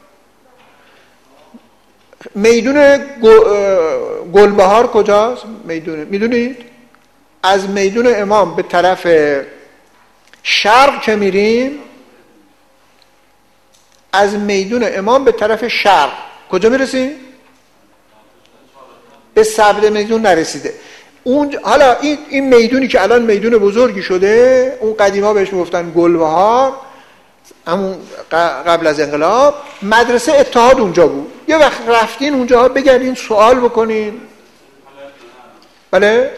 میدون گلبهار کجاست؟ میدون میدونید؟ از میدون امام به طرف شرق که میریم، از میدون امام به طرف شرق کجا میرسیم؟ به سبد میدون نرسیده. اون حالا این این میدونی که الان میدون بزرگی شده، اون قدیما بهش میگفتن گلبهار، همون قبل از انقلاب مدرسه اتحاد اونجا بود. یه وقت رفتین اونجا بگردین سوال بکنین. بله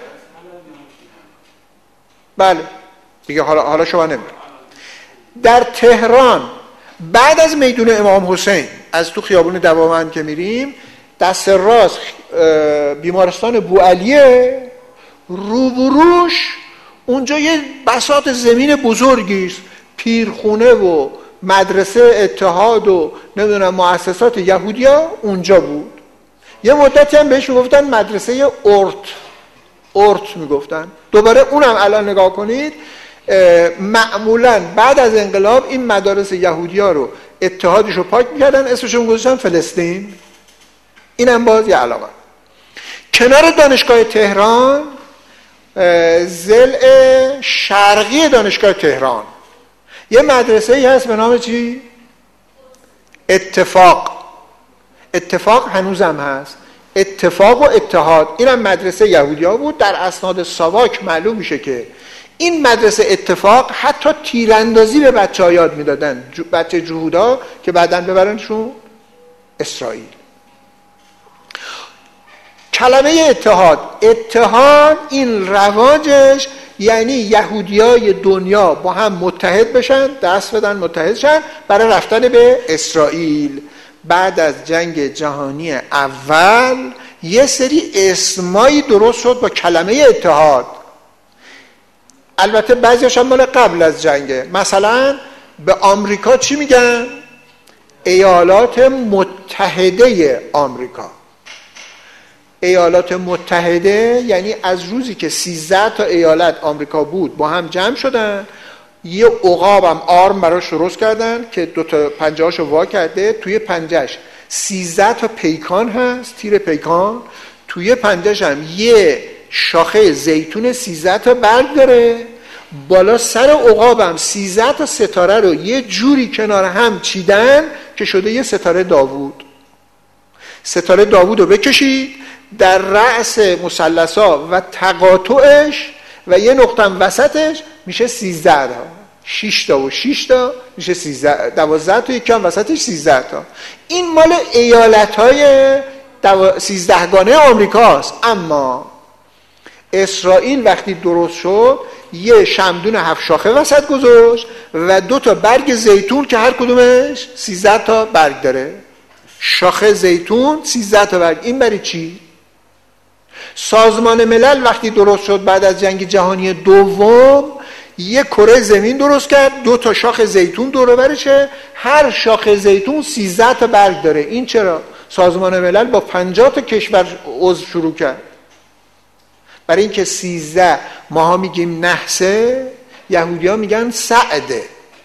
بله دیگه حالا حالا شما نمیدونید. در تهران بعد از میدون امام حسین از تو خیابون دوامند که میریم، دست راست بیمارستان بوعلیه، روبروش اونجا یه بساط زمین بزرگیست، پیرخونه و مدرسه اتحاد و نمیدونم مؤسسات یهودیا اونجا بود. یه مدتی هم بهش میگفتن مدرسه اورت اورت میگفتن. دوباره اونم الان نگاه کنید، معمولا بعد از انقلاب این مدارس یهودیا رو اتحادشو پاک میکردن، اسمشون گذاشتن فلسطین. اینم باز یه علاقه. کنار دانشگاه تهران، ضلع شرقی دانشگاه تهران، یه مدرسه ای هست به نام چی؟ اتفاق. اتفاق هنوزم هست، اتفاق و اتحاد. اینم مدرسه یهودیا بود. در اسناد ساواک معلوم میشه که این مدرسه اتفاق حتی تیراندازی به بچه ها یاد میدادن، بچه جهودا که بعداً ببرنشون اسرائیل. کلمه اتحاد اتحاد این رواجش یعنی یهودیای دنیا با هم متحد بشن، دست بدن متحد شن برای رفتن به اسرائیل. بعد از جنگ جهانی اول یه سری اسمایی درست شد با کلمه اتحاد. البته بعضیش هم مال قبل از جنگه. مثلا به آمریکا چی میگن؟ ایالات متحده آمریکا. ایالات متحده یعنی از روزی که سیزده تا ایالت آمریکا بود با هم جمع شدن، یه عقاب هم آرم براش درست کردن که دو تا پنجه‌هاشو وا کرده، توی پنجهش سیزده تا پیکان هست، تیر پیکان، توی پنجهش هم یه شاخه زیتون سیزده تا برگ داره، بالا سر عقاب هم سیزده تا ستاره رو یه جوری کنار هم چیدن که شده یه ستاره داوود. ستاره داوود رو بکشید در رأس مثلثا و تقاطعش و یه نقطه وسطش میشه سیزده تا. شش تا و شش تا میشه سیزده، دوازده تا، یکی هم وسطش سیزده تا. این مال ایالت‌های سیزدهگانه آمریکاست. اما اسرائیل وقتی درست شد یه شمدون هفت شاخه وسط گذاشت و دو تا برگ زیتون که هر کدومش سیزده تا برگ داره. شاخه زیتون، سیزده تا برگ. این برای چی؟ سازمان ملل وقتی درست شد بعد از جنگ جهانی دوم یه کره زمین درست کرد، دو تا شاخه زیتون دور و برشه، هر شاخه زیتون سیزده تا برگ داره. این چرا؟ سازمان ملل با پنجاه تا کشور عضو شروع کرد. برای اینکه سیزده ماها میگیم نحسه، یهودی ها میگن سعده.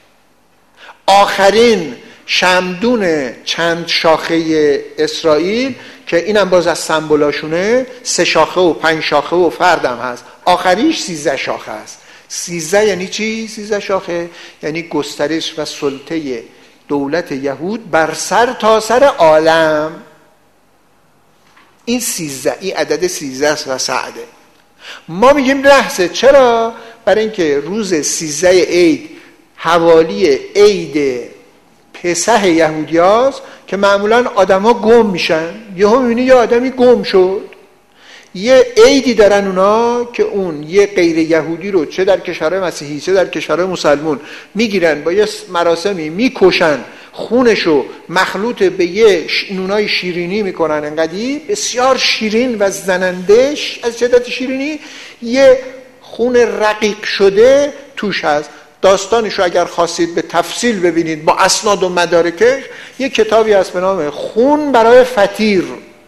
آخرین شمدون چند شاخه اسرائیل که اینم باز از سمبولاشونه، سه شاخه و پنج شاخه و فردم هست، آخریش سیزده شاخه هست. سیزده یعنی چی؟ سیزده شاخه یعنی گسترش و سلطه دولت یهود بر سر تا سر عالم. این سیزده، این عدد سیزده است و سعده. ما میگیم نحسه. چرا؟ برای اینکه روز سیزده عید حوالی عید پسح یهودی هاست که معمولا آدم ها گم میشن. یه هم میبینی یه آدمی گم شد. یه عیدی دارن اونا که اون یه غیر یهودی رو چه در کشورهای مسیحی چه در کشورهای مسلمون میگیرن، با یه مراسمی میکشن، خونشو مخلوط به یه نونای شیرینی میکنن، انقدی بسیار شیرین و زنندش، از شدت شیرینی یه خون رقیق شده توش هست. داستانشو اگر خواستید به تفصیل ببینید با اسناد و مدارکش، یه کتابی هست به نام خون برای فطیر،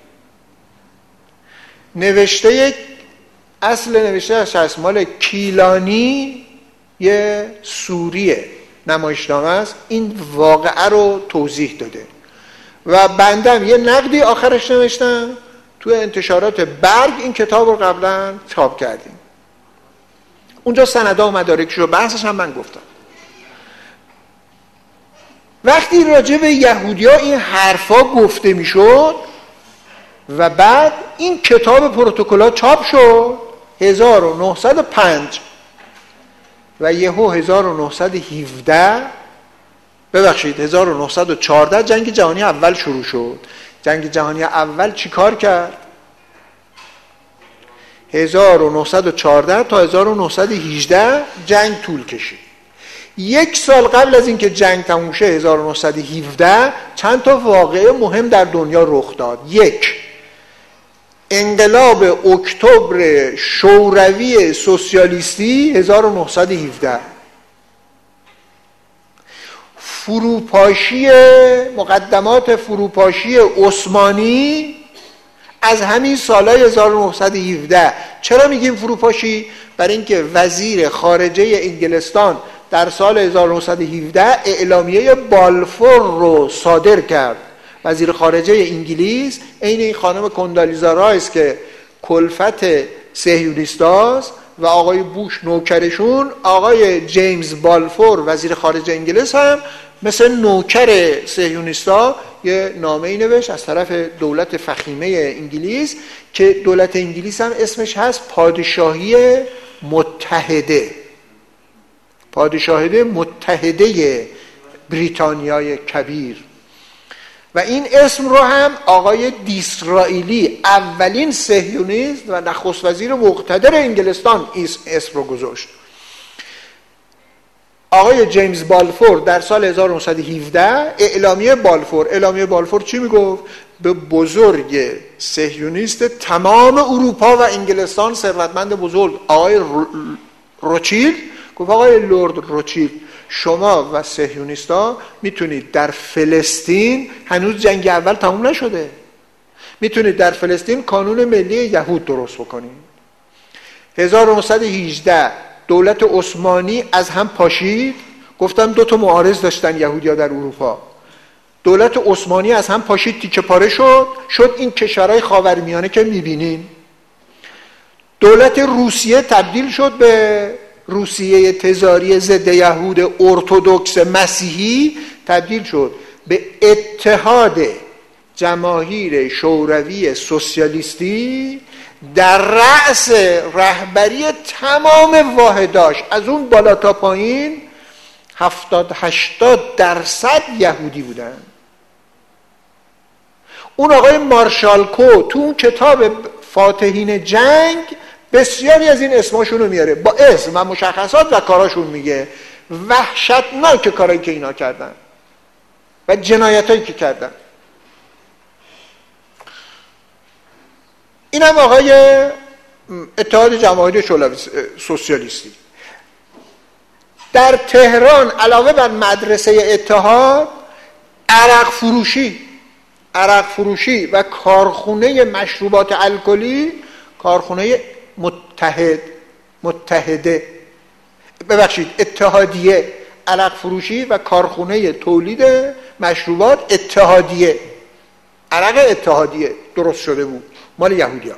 نوشته، اصل نوشته هست مال کیلانی، یه سوریه، نمایشنامه است. این واقعه رو توضیح داده و بندم یه نقدی آخرش نوشتم تو انتشارات برگ. این کتاب رو قبلا چاپ کردیم، اونجا سندها و مدارکش رو بحثش هم من گفتم. وقتی راجع به یهودی ها این حرفا گفته میشد و بعد این کتاب پروتکل‌ها چاپ شد هزار و نهصد و پنج و یهو هزار و نهصد و هفده، ببخشید هزار و نهصد و چهارده جنگ جهانی اول شروع شد. جنگ جهانی اول چی کار کرد؟ هزار و نهصد و چهارده تا هزار و نهصد و هجده جنگ طول کشید. یک سال قبل از اینکه جنگ تموم شه هزار و نهصد و هفده چند تا واقعه مهم در دنیا رخ داد. یک، انقلاب اکتبر شوروی سوسیالیستی هزار و نهصد و هفده، فروپاشی مقدمات فروپاشی عثمانی از همین سالهای هزار و نهصد و هفده. چرا میگیم فروپاشی؟ برای اینکه وزیر خارجه انگلستان در سال هزار و نهصد و هفده اعلامیه بالفور رو صادر کرد. وزیر خارجه انگلیس عین این خانم کندالیزا رایس که کلفت صهیونیستاست و آقای بوش نوکرشون، آقای جیمز بالفور وزیر خارجه انگلیس هم مثل نوکر صهیونیستا یه نامه‌ای نوشت از طرف دولت فخیمه انگلیس که دولت انگلیس هم اسمش هست پادشاهی متحده، پادشاهی متحده بریتانیای کبیر. و این اسم رو هم آقای دیسرائیلی، اولین صهیونیست و نخست وزیر مقتدر انگلستان، اسم رو گذاشت. آقای جیمز بالفور در سال هزار و نهصد و هفده اعلامیه بالفور، اعلامیه بالفور چی میگفت؟ به بزرگ صهیونیست تمام اروپا و انگلستان، ثروتمند بزرگ آقای روچیلد، گفت آقای لورد روچیلد، شما و صهیونیستا میتونید در فلسطین، هنوز جنگ اول تموم نشده، میتونید در فلسطین کانون ملی یهود درست بکنید. هزار و نهصد و هجده دولت عثمانی از هم پاشید. گفتم دو تا معارض داشتن یهودی‌ها در اروپا. دولت عثمانی از هم پاشید، تیکه پاره شد، شد این کشورهای خاورمیانه که میبینین. دولت روسیه تبدیل شد به روسیه تزاری ضد یهود ارتدوکس مسیحی، تبدیل شد به اتحاد جماهیر شوروی سوسیالیستی در رأس رهبری تمام واحداش، از اون بالا تا پایین هفتاد هشتاد درصد یهودی بودن. اون آقای مارشالکو تو اون کتاب فاتحین جنگ بسیاری از این اسماشون رو میاره، با اسم و مشخصات و کاراشون میگه. وحشتناک کارایی که اینا کردن و جنایتایی که کردن. این هم آقای اتحاد جماهیر سوسیالیستی. در تهران علاوه بر مدرسه اتحاد، عرق فروشی عرق فروشی و کارخونه مشروبات الکلی، کارخونه متحد متحده ببخشید اتحادیه عرق فروشی و کارخونه تولید مشروبات اتحادیه، عرق اتحادیه درست شده بود مال یهودیان.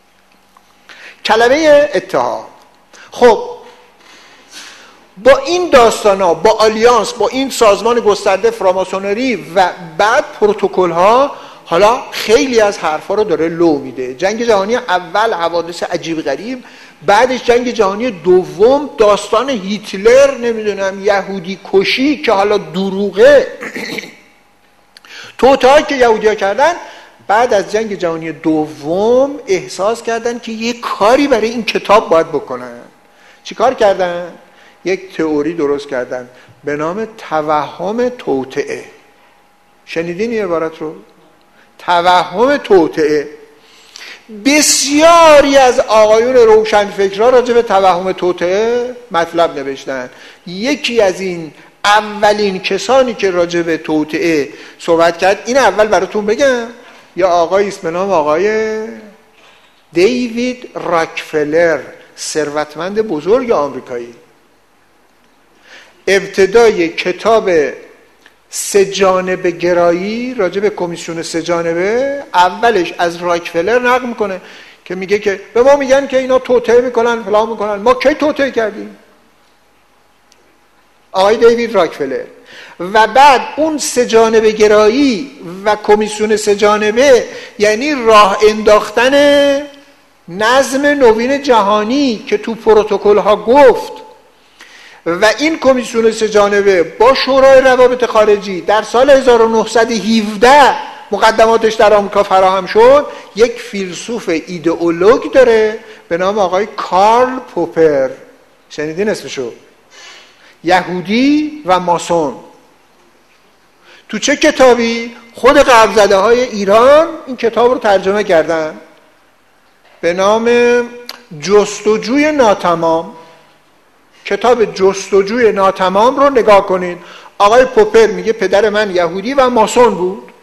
کلمه اتحاد. خب با این داستانا، با آلیانس، با این سازمان گسترده فراماسونری و بعد پروتکل ها، حالا خیلی از حرفا رو داره لو میده. جنگ جهانی اول حوادث عجیب غریب، بعدش جنگ جهانی دوم داستان هیتلر، نمیدونم یهودی کشی که حالا دروغه توطئه‌ای که یهودی‌ها کردن. بعد از جنگ جهانی دوم احساس کردن که یک کاری برای این کتاب باید بکنن. چی کار کردن؟ یک تئوری درست کردن به نام توهم توطئه. شنیدین این عبارت رو؟ توهم توطئه. بسیاری از آقایون روشنفکرها راجع به توهم توطئه مطلب نوشتن. یکی از این اولین کسانی که راجع به توطئه صحبت کرد، این اول براتون بگم، یا آقای است به نام آقای دیوید راکفلر، ثروتمند بزرگ آمریکایی. ابتدای کتاب سه جانبه گرایی راجع به کمیسیون سه جانبه، اولش از راکفلر نقل میکنه که میگه که به ما میگن که اینا توطئه میکنن فلان میکنن، ما کی توطئه کردیم؟ آقای دیوید راکفلر. و بعد اون سه جانبه گرایی و کمیسیون سه جانبه یعنی راه انداختن نظم نوین جهانی که تو پروتکل ها گفت، و این کمیسیون سه جانبه با شورای روابط خارجی در سال هزار و نهصد و هفده مقدماتش در آمریکا فراهم شد. یک فیلسوف ایدئولوگ داره به نام آقای کارل پوپر، شنیدین اسمشو؟ یهودی و ماسون. تو چه کتابی؟ خود غرب‌زده های ایران این کتاب رو ترجمه کردن به نام جستجوی ناتمام. کتاب جستجوی ناتمام رو نگاه کنید. آقای پوپر میگه پدر من یهودی و ماسون بود.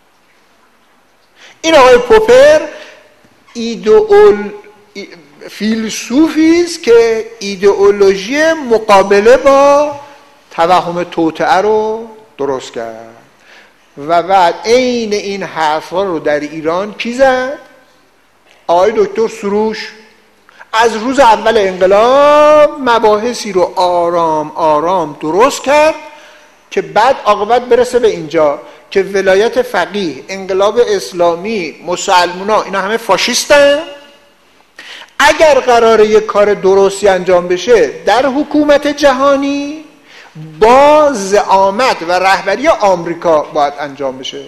این آقای پوپر ایدئول فیلسوفی است که ایدئولوژی مقابله با توهم توطئه رو درست کرد و بعد عین این حرفا رو در ایران کی زد؟ آقای دکتر سروش. از روز اول انقلاب مباحثی رو آرام آرام درست کرد که بعد عاقبت برسه به اینجا که ولایت فقیه، انقلاب اسلامی، مسلمونا اینا همه فاشیستن. اگر قراره یک کار درستی انجام بشه در حکومت جهانی با زعامت و رهبری آمریکا باید انجام بشه.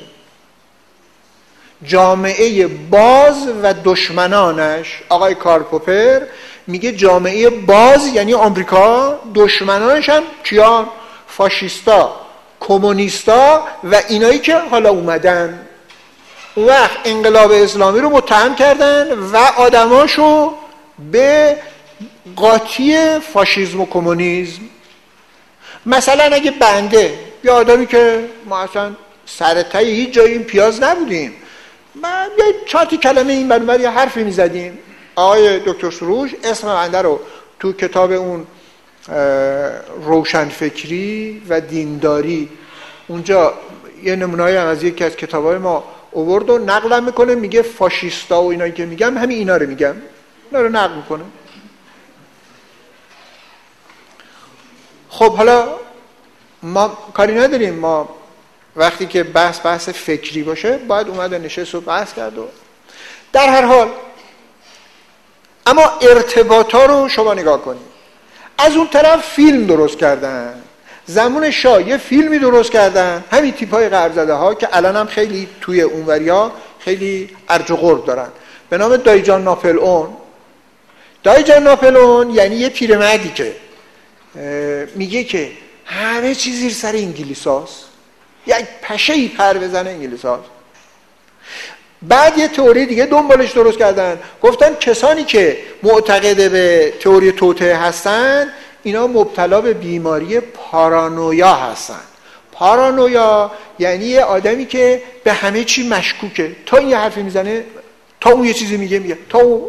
جامعه باز و دشمنانش، آقای کارل پوپر میگه جامعه باز یعنی آمریکا، دشمنانش هم کیان؟ فاشیستا، کمونیستا و اینایی که حالا اومدن اون وقت انقلاب اسلامی رو متهم کردن و آدماشو به قاطی فاشیسم و کمونیسم. مثلا اگه بنده یا آدمی که ما اصلا سرتای هیچ جایی این پیاز نبودیم، من یه چاتی کلمه این برنامه یه حرفی میزدیم، آقای دکتر سروش اسم بنده رو تو کتاب اون روشنفکری و دینداری اونجا یه نمونه‌ای از یکی از کتابای ما آورد و نقل میکنه، میگه فاشیستا و اینایی که میگم همین اینا رو میگم، اینا رو نقل میکنه. خب حالا ما کاری نداریم، ما وقتی که بحث بحث فکری باشه باید اومده نشست و بحث کرد و در هر حال. اما ارتباطا رو شما نگاه کنید. از اون طرف فیلم درست کردن زمان شاه یه فیلمی درست کردن، همین تیپای غرب‌زده ها که الان هم خیلی توی اونوریا خیلی ارج و قرب دارن، به نام دایجان ناپلئون. دایجان ناپلئون یعنی یه پیرمردی که میگه که همه چیز زیر سر انگلیساست، یک پشه‌ای پر بزنه انگلیساست. بعد یه تئوری دیگه دنبالش درست کردن، گفتن کسانی که معتقد به تئوری توطئه هستن اینا مبتلا به بیماری پارانویا هستن. پارانویا یعنی یه آدمی که به همه چی مشکوکه، تا این یه حرفی میزنه تا اون یه چیزی میگه میگه تا اون.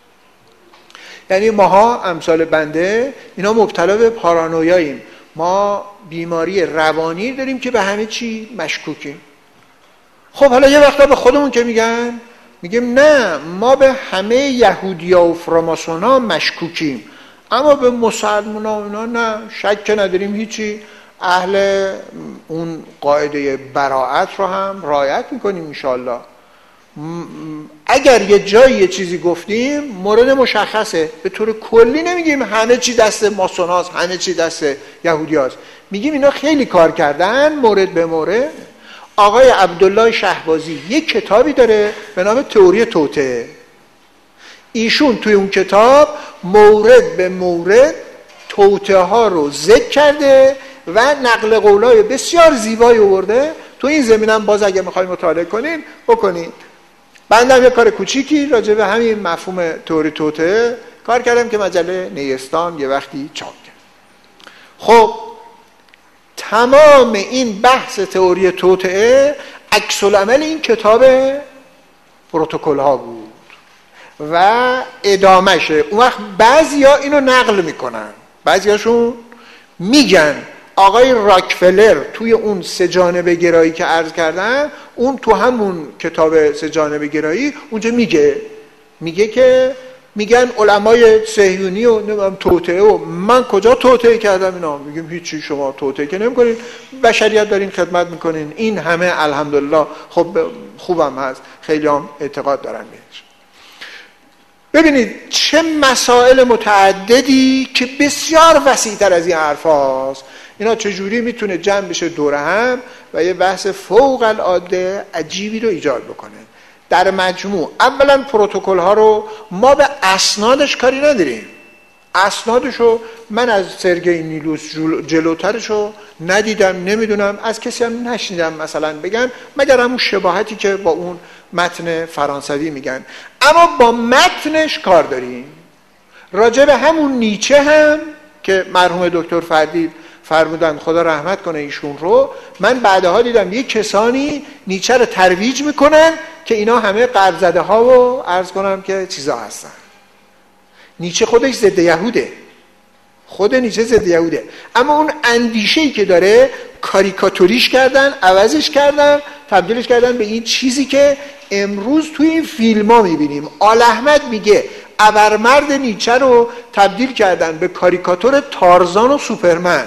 یعنی ماها امثال بنده اینا مبتلا به پارانویاییم، ما بیماری روانی داریم که به همه چی مشکوکیم. خب حالا یه وقتا به خودمون که میگن میگیم نه ما به همه یهودیا و فراماسونا مشکوکیم، اما به مسلمانا اینا نه، شک نداریم هیچی، اهل اون قاعده براءت رو هم رعایت میکنیم انشالله. اگر یه جایی یه چیزی گفتیم مورد مشخصه، به طور کلی نمیگیم همه چی دست ماسوناست همه چی دست یهودیاست، میگیم اینا خیلی کار کردن مورد به مورد. آقای عبدالله شهبازی یک کتابی داره به نام تئوری توطئه. ایشون توی اون کتاب مورد به مورد توطئه ها رو ذکر کرده و نقل قولای بسیار زیبایی آورده. تو این زمینم باز اگه میخواید مطالعه کنین بکنین. بندم یه کار کوچیکی راجع به همین مفهوم تئوری توطئه کار کردم که مجله نیستان یه وقتی چاپ کرد. خب تمام این بحث تئوری توطئه عکس العمل این کتاب پروتکل ها بود و ادامشه. اون وقت بعضیا اینو نقل میکنن، بعضیاشون میگن آقای راکفلر توی اون سه جانبه گرایی که عرض کردن، اون تو همون کتاب سه جانبه گرایی اونجا میگه میگه که میگن علمای صهیونی و نمیدونم توطئه و من کجا توطئه کردم اینا؟ میگیم هیچی، شما توطئه که نمیکنین، بشریت دارین خدمت میکنین، این همه الحمدلله خب خوبم هست، خیلی هم اعتقاد دارن بهش. ببینید چه مسائل متعددی که بسیار وسیع‌تر از این حرف هاست، اینا چجوری میتونه جمع بشه دور هم و یه بحث فوق العاده عجیبی رو ایجاد بکنه. در مجموع اولا پروتکل ها رو ما به اسنادش کاری نداریم، اسنادشو من از سرگئی نیلوس جلوترشو ندیدم، نمیدونم، از کسی هم نشنیدم مثلا بگن، مگر همون شباهتی که با اون متن فرانسوی میگن. اما با متنش کار داریم. راجع به همون نیچه هم که مرحوم دکتر فردید فرمودن خدا رحمت کنه ایشون رو، من بعدها دیدم یک کسانی نیچه رو ترویج میکنن که اینا همه غرب زده ها و عرض کنم که چیزا هستن. نیچه خودش ضد یهوده، خود نیچه ضد یهوده، اما اون اندیشه‌ای که داره کاریکاتوریش کردن، عوضش کردن، تبدیلش کردن به این چیزی که امروز توی این فیلم ها میبینیم. آل احمد میگه ابرمرد نیچه رو تبدیل کردن به کاریکاتور تارزان و سوپرمن.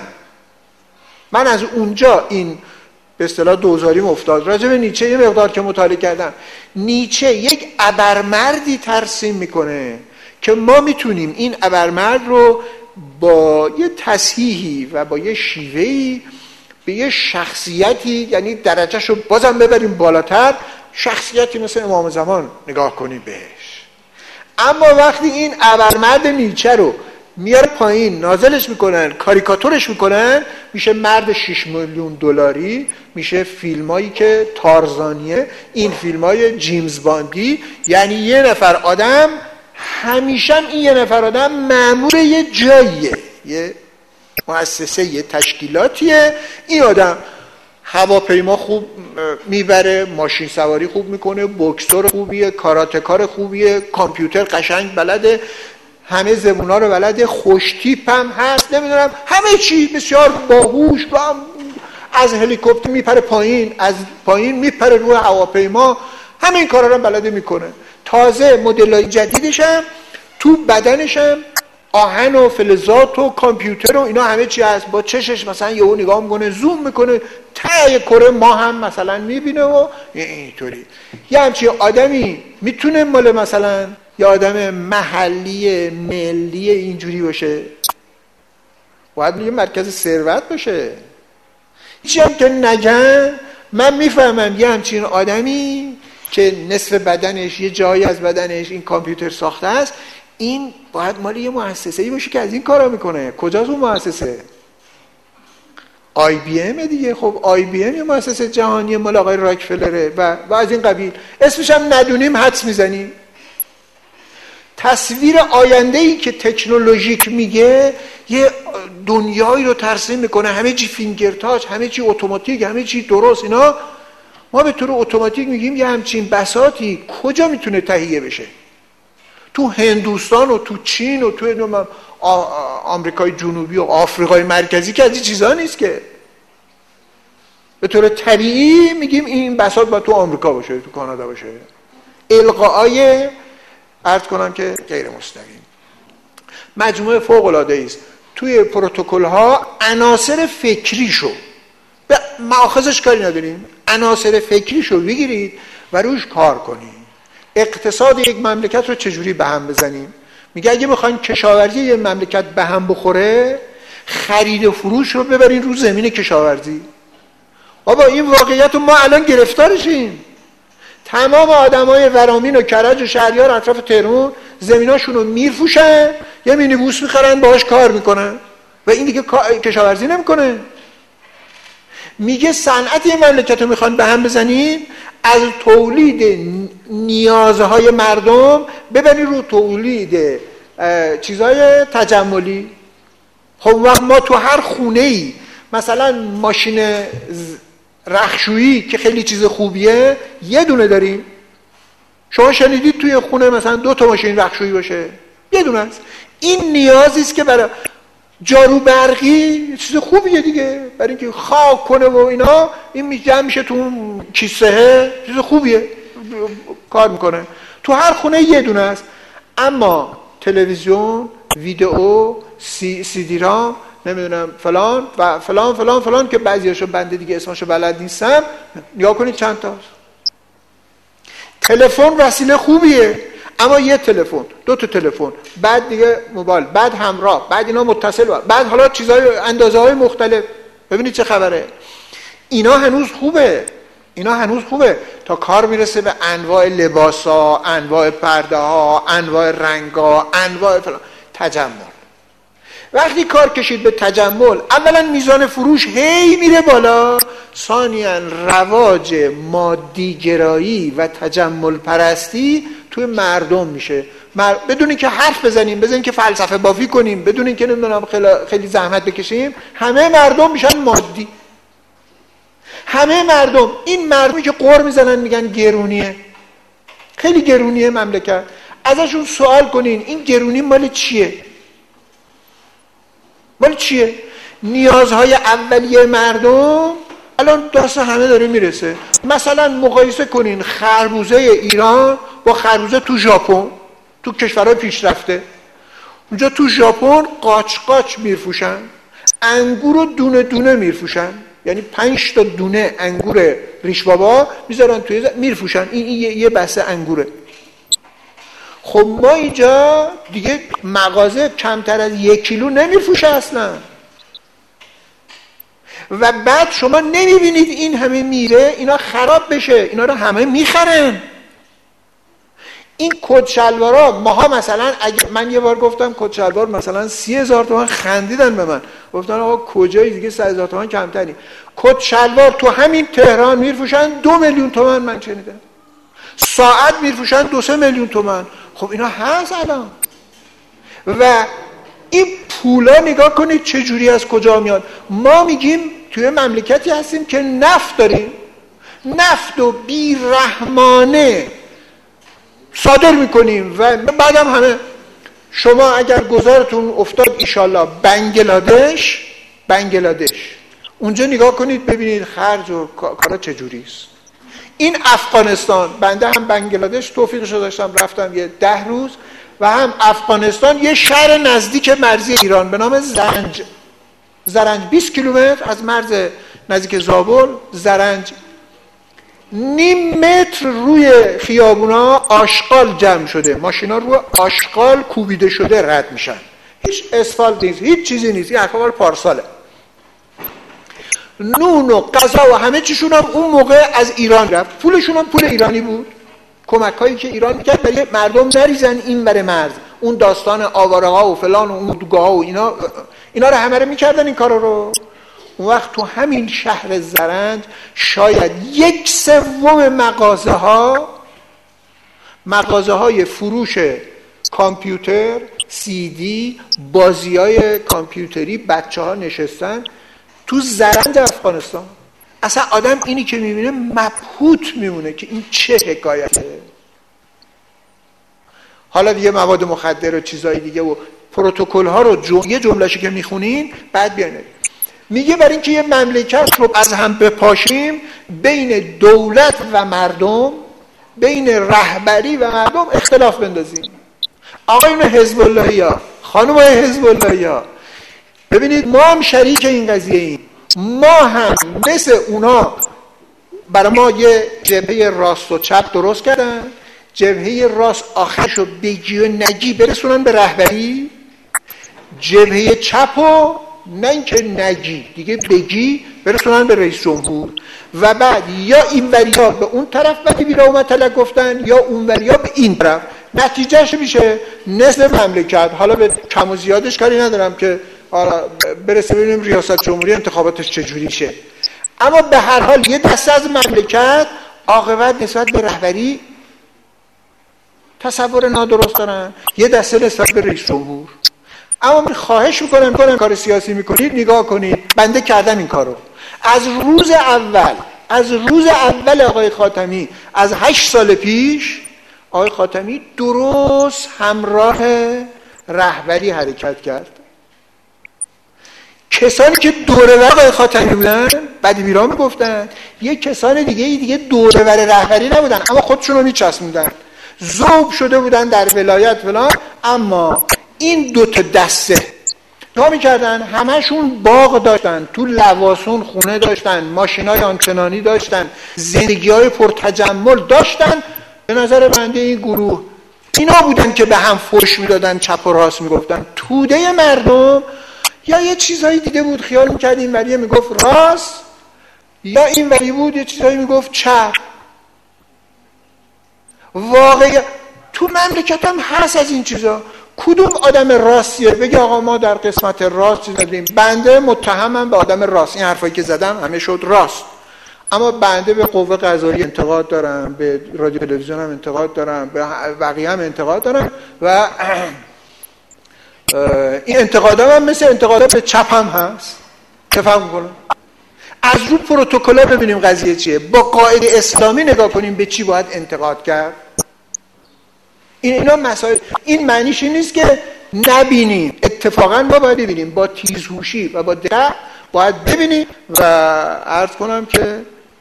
من از اونجا این به اصطلاح دوزاریم افتاد. راجع به نیچه یه مقدار که مطالعه کردم، نیچه یک ابرمردی ترسیم میکنه که ما میتونیم این ابرمرد رو با یه تصحیحی و با یه شیوهی به یه شخصیتی، یعنی درجهش رو بازم ببریم بالاتر، شخصیتی مثل امام زمان نگاه کنیم بهش. اما وقتی این ابرمرد نیچه رو میاره پایین، نازلش میکنن، کاریکاتورش میکنن، میشه مرد شش میلیون دلاری، میشه فیلمایی که تارزانیه، این فیلمای جیمز باندی، یعنی یه نفر آدم همیشه این یه نفر آدم مأمور یه جاییه، یه مؤسسه، یه تشکیلاتیه. این آدم هواپیما خوب میبره، ماشین سواری خوب میکنه، بوکسور خوبیه، کاراتکار خوبیه، کامپیوتر قشنگ بلده، همه زبونا رو بلده، خوشتیپ هم هست، نمیدونم همه چی بسیار باهوش، با از هلیکوپتر میپره پایین، از پایین میپره روی هواپیما، همه این کارا رو بلده میکنه. تازه مدل‌های جدیدش هم تو بدنش هم آهن و فلزات و کامپیوتر و اینا همه چی هست. با چشش مثلا یهو نگاه میکنه، زوم میکنه، ته کره ما هم مثلا میبینه و اینطوری. یه همچین آدمی میتونه مال مثلا یه آدم محلی ملی اینجوری باشه؟ باید یه مرکز ثروت باشه. هیچی هم که نگن من میفهمم یه همچین آدمی که نصف بدنش یه جایی از بدنش این کامپیوتر ساخته است، این باید مال یه مؤسسه‌ای باشه که از این کارا میکنه. کجاست اون مؤسسه؟ آی بی ام دیگه. خب آی بی ام یه مؤسسه جهانی مال آقای راکفلره و و از این قبیل. اسمش هم ندونیم حدس میزنیم. تصویر آینده‌ای که تکنولوژیک میگه یه دنیایی رو ترسیم میکنه، همه چی فینگر تاچ، همه چی اتوماتیک، همه چی درست. اینا ما به طور اتوماتیک میگیم یه همچین بساطی کجا میتونه تهیه بشه؟ تو هندوستان و تو چین و تو آمریکای جنوبی و آفریقای مرکزی که از این چیزا نیست که. به طور طبیعی میگیم این بساط باید تو آمریکا باشه، تو کانادا باشه. القاءای عرض کنم که غیر مستقیم. مجموعه فوق العاده است. توی پروتکل ها عناصر فکریشو به مأخذش کاری نداریم، عناصر فکریشو بگیرید و روش کار کنید. اقتصاد یک مملکت رو چجوری به هم بزنیم؟ میگه اگه بخواین کشاورزی یک مملکت به هم بخوره، خرید و فروش رو ببرین رو زمین کشاورزی. بابا این واقعیت رو ما الان گرفتارشیم. تمام آدمای ورامین و کرج و شهریار اطراف تهران زمیناشون رو میفروشن، یه مینیبوس میخرن باهاش کار میکنن و این دیگه کشاورزی نمیکنه. میگه صنعت یه مملکت رو میخوان به هم بزنین، از تولید نیازهای مردم ببرین رو تولید چیزهای تجملی. خب وقت ما تو هر خونه ای مثلا ماشین رخشویی که خیلی چیز خوبیه یه دونه داریم. شما شنیدید توی خونه مثلا دو تا ماشین رخشویی باشه؟ یه دونه است. این نیازی است که برای جارو برقی چیز خوبیه دیگه، برای اینکه خاک کنه و اینا، این جمع میشه تو اون کیسه، چیز خوبیه، کار میکنه. تو هر خونه یه دونه است. اما تلویزیون، ویدئو، سی, سی دی رام، نمیدونم فلان و فلان فلان فلان که بعضیاشو بنده دیگه اسمشو بلد نیستم، نگاه کنید چند تاست. تلفن وسیله خوبیه، اما یه تلفن، دو تا تلفن، بعد دیگه موبایل، بعد همراه، بعد اینا متصل با بعد حالا چیزای اندازه‌های مختلف. ببینید چه خبره. اینا هنوز خوبه، اینا هنوز خوبه تا کار میرسه به انواع لباسا، انواع پرده ها، انواع رنگا، انواع فلان. تجمل. وقتی کار کشید به تجمل، اولا میزان فروش هی میره بالا، ثانیاً رواج مادیگرایی و تجمل پرستی توی مردم میشه. مر... بدون اینکه حرف بزنیم، بدون اینکه فلسفه بافی کنیم، بدون اینکه نمیدونم خیلی... خیلی زحمت بکشیم، همه مردم میشن مادی. همه مردم، این مردمی که قر میزنن میگن گرونیه، خیلی گرونیه مملکت، ازشون سوال کنین این گرونی مال چیه؟ مال چیه؟ نیازهای اولیه مردم الان دست همه داره میرسه. مثلا مقایسه کنین خربوزه ایران با خربوزه تو ژاپن، تو کشورهای پیشرفته. اونجا تو ژاپن قاچ قاچ میفروشن، انگور رو دونه دونه میفروشن، یعنی پنج تا دونه انگور ریش بابا میذارن توی میفروشن. این, این یه بسته انگوره. خب ما اینجا دیگه مغازه کمتر از یک کیلو نمیفروشه اصلا. و بعد شما نمیبینید این همه میره اینا خراب بشه، اینا رو همه میخرن. این کت شلوارا ماها مثلا، اگه من یه بار گفتم کت شلوار مثلا سی هزار تومان، خندیدن به من، گفتن آقا کجایی دیگه صد هزار تومان کمتری. کت شلوار تو همین تهران میفروشن دو میلیون تومان، من شنیدم. ساعت میفروشن دو سه میلیون تومان. خب اینا هست الان. و این پولا نگاه کنید چه جوری از کجا میاد. ما میگیم توی مملکتی هستیم که نفت داریم، نفت و بیرحمانه صادر میکنیم و بعدم همه. شما اگر گذارتون افتاد ایشالله بنگلادش، بنگلادش اونجا نگاه کنید ببینید خرج و کارا چجوری است. این افغانستان، بنده هم بنگلادش توفیقشو داشتم رفتم یه ده روز، و هم افغانستان یه شهر نزدیک مرزی ایران به نام زرنج. زرنج بیست کیلومتر از مرز نزدیک زابل. زرنج نیم متر روی خیابونا آشغال جمع شده، ماشینا رو آشغال کوبیده شده رد میشن، هیچ اسفالت نیست، هیچ چیزی نیست، این حرفا پارساله. نون و غذا و همه چیشون هم اون موقع از ایران رفت، پولشون هم پول ایرانی بود. کمک هایی که ایران میکرد برای مردم نریزن این بر مرز، اون داستان آواره ها و فلان و اردوگاه ها و اینا اینا رو همه رو میکردن این کارا رو. اون وقت تو همین شهر زرنج شاید یک سوم مغازه ها مغازه های فروش کامپیوتر، سی دی، بازی های کامپیوتری، بچه ها نشستن تو زرنج افغانستان. اصلا آدم اینی که میبینه مبهوت میمونه که این چه حکایته. حالا دیگه مواد مخدر و چیزای دیگه و پروتکل ها رو جم... یه جمله‌شو که میخونین بعد بیاین میگه برای اینکه یه مملکت رو از هم بپاشیم بین دولت و مردم، بین رهبری و مردم اختلاف بندازیم. آقایون حزب اللهی ها، خانم های حزب اللهی ها، ببینید ما هم شریک این قضیه ایم. ما هم مثل اونا برای ما یه جبهه راست و چپ درست کردن، جبهه راست آخرشو بگی و نگی برسونن به رهبری، جبهه چپو نه اینکه نگی دیگه بگی برسونن به رئیس جمهور، و بعد یا این وریا به اون طرف بدی بیرا و مطلق گفتن یا اون وریا به این طرف. نتیجهش میشه نصف مملکت. حالا به کم و زیادش کاری ندارم که برسه ببینیم ریاست جمهوری انتخاباتش چجوری شه، اما به هر حال یه دسته از مملکت عاقبت نسبت به رهبری تصور نادرست دارن، یه دسته نسبت به رئیس جمهور. اما من خواهش میکنم میکنم کار سیاسی میکنید نگاه کنید، بنده کردم این کارو از روز اول از روز اول آقای خاتمی، از هشت سال پیش آقای خاتمی درست همراه رهبری حرکت کرد. کسانی که دوره آقای خاتمی بودن بعد بیرا میگفتن، یه کسان دیگه دیگه دوره ور رهبری نبودن اما خودشون رو میچسبوندن، ذوب شده بودن در ولایت فلان. اما این دو تا دسته تا میکردن، همشون باغ داشتن، تو لواسون خونه داشتن، ماشینای آنچنانی داشتن، زندگی های پرتجمل داشتن. به نظر بنده این گروه اینا بودن که به هم فحش میدادن، چپ و راست میگفتن. توده مردم یا یه چیزایی دیده بود خیال میکرد این وریه میگفت راست، یا این وری بود یه چیزایی میگفت چپ. واقعا تو مملکت هم هست از این چیزا. کدوم آدم راستیه بگه آقا ما در قسمت راست چیز نداریم؟ بنده متهمم به آدم راست، این حرفایی که زدم همه شد راست، اما بنده به قوه قضاییه انتقاد دارم، به رادیو تلویزیون هم انتقاد دارم، به بقیه هم انتقاد دارم و این انتقادام هم مثل انتقادات به چپ هم هست. تفهم کنم از رو پروتکل ببینیم قضیه چیه، با قاعده اسلامی نگاه کنیم به چی باید انتقاد کرد. این اینا مسائل، این معنیش این نیست که نبینیم، اتفاقا ما باید ببینیم، با تیزهوشی و با دقت باید ببینیم و عرض کنم که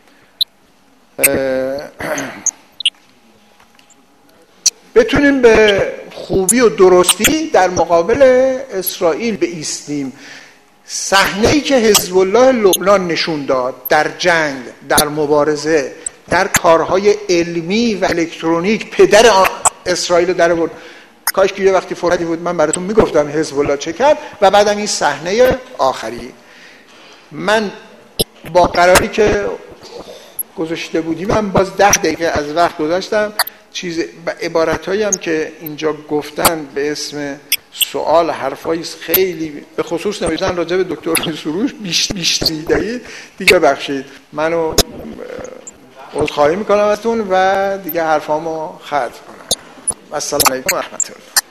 بتونیم به خوبی و درستی در مقابل اسرائیل بایستیم. صحنه‌ای که حزب الله لبنان نشون داد در جنگ، در مبارزه، در کارهای علمی و الکترونیک، پدر اسرائیل در آورد. کاش که یه وقتی فرصتی بود من براتون میگفتم حزب الله چه کرد. و بعدم این صحنه آخری، من با قراری که گذاشته بودیم من باز ده دقیقه از وقت گذاشتم. چیز عبارتایی هم که اینجا گفتن به اسم سوال حرفایی خیلی به خصوص نوشتن راجع به دکتر سروش بیشتری دهید دیگه، بخشید منو عذرخواهی میکنم ازتون و دیگه حرفامو ختم کنم. السلام علیکم و رحمت الله.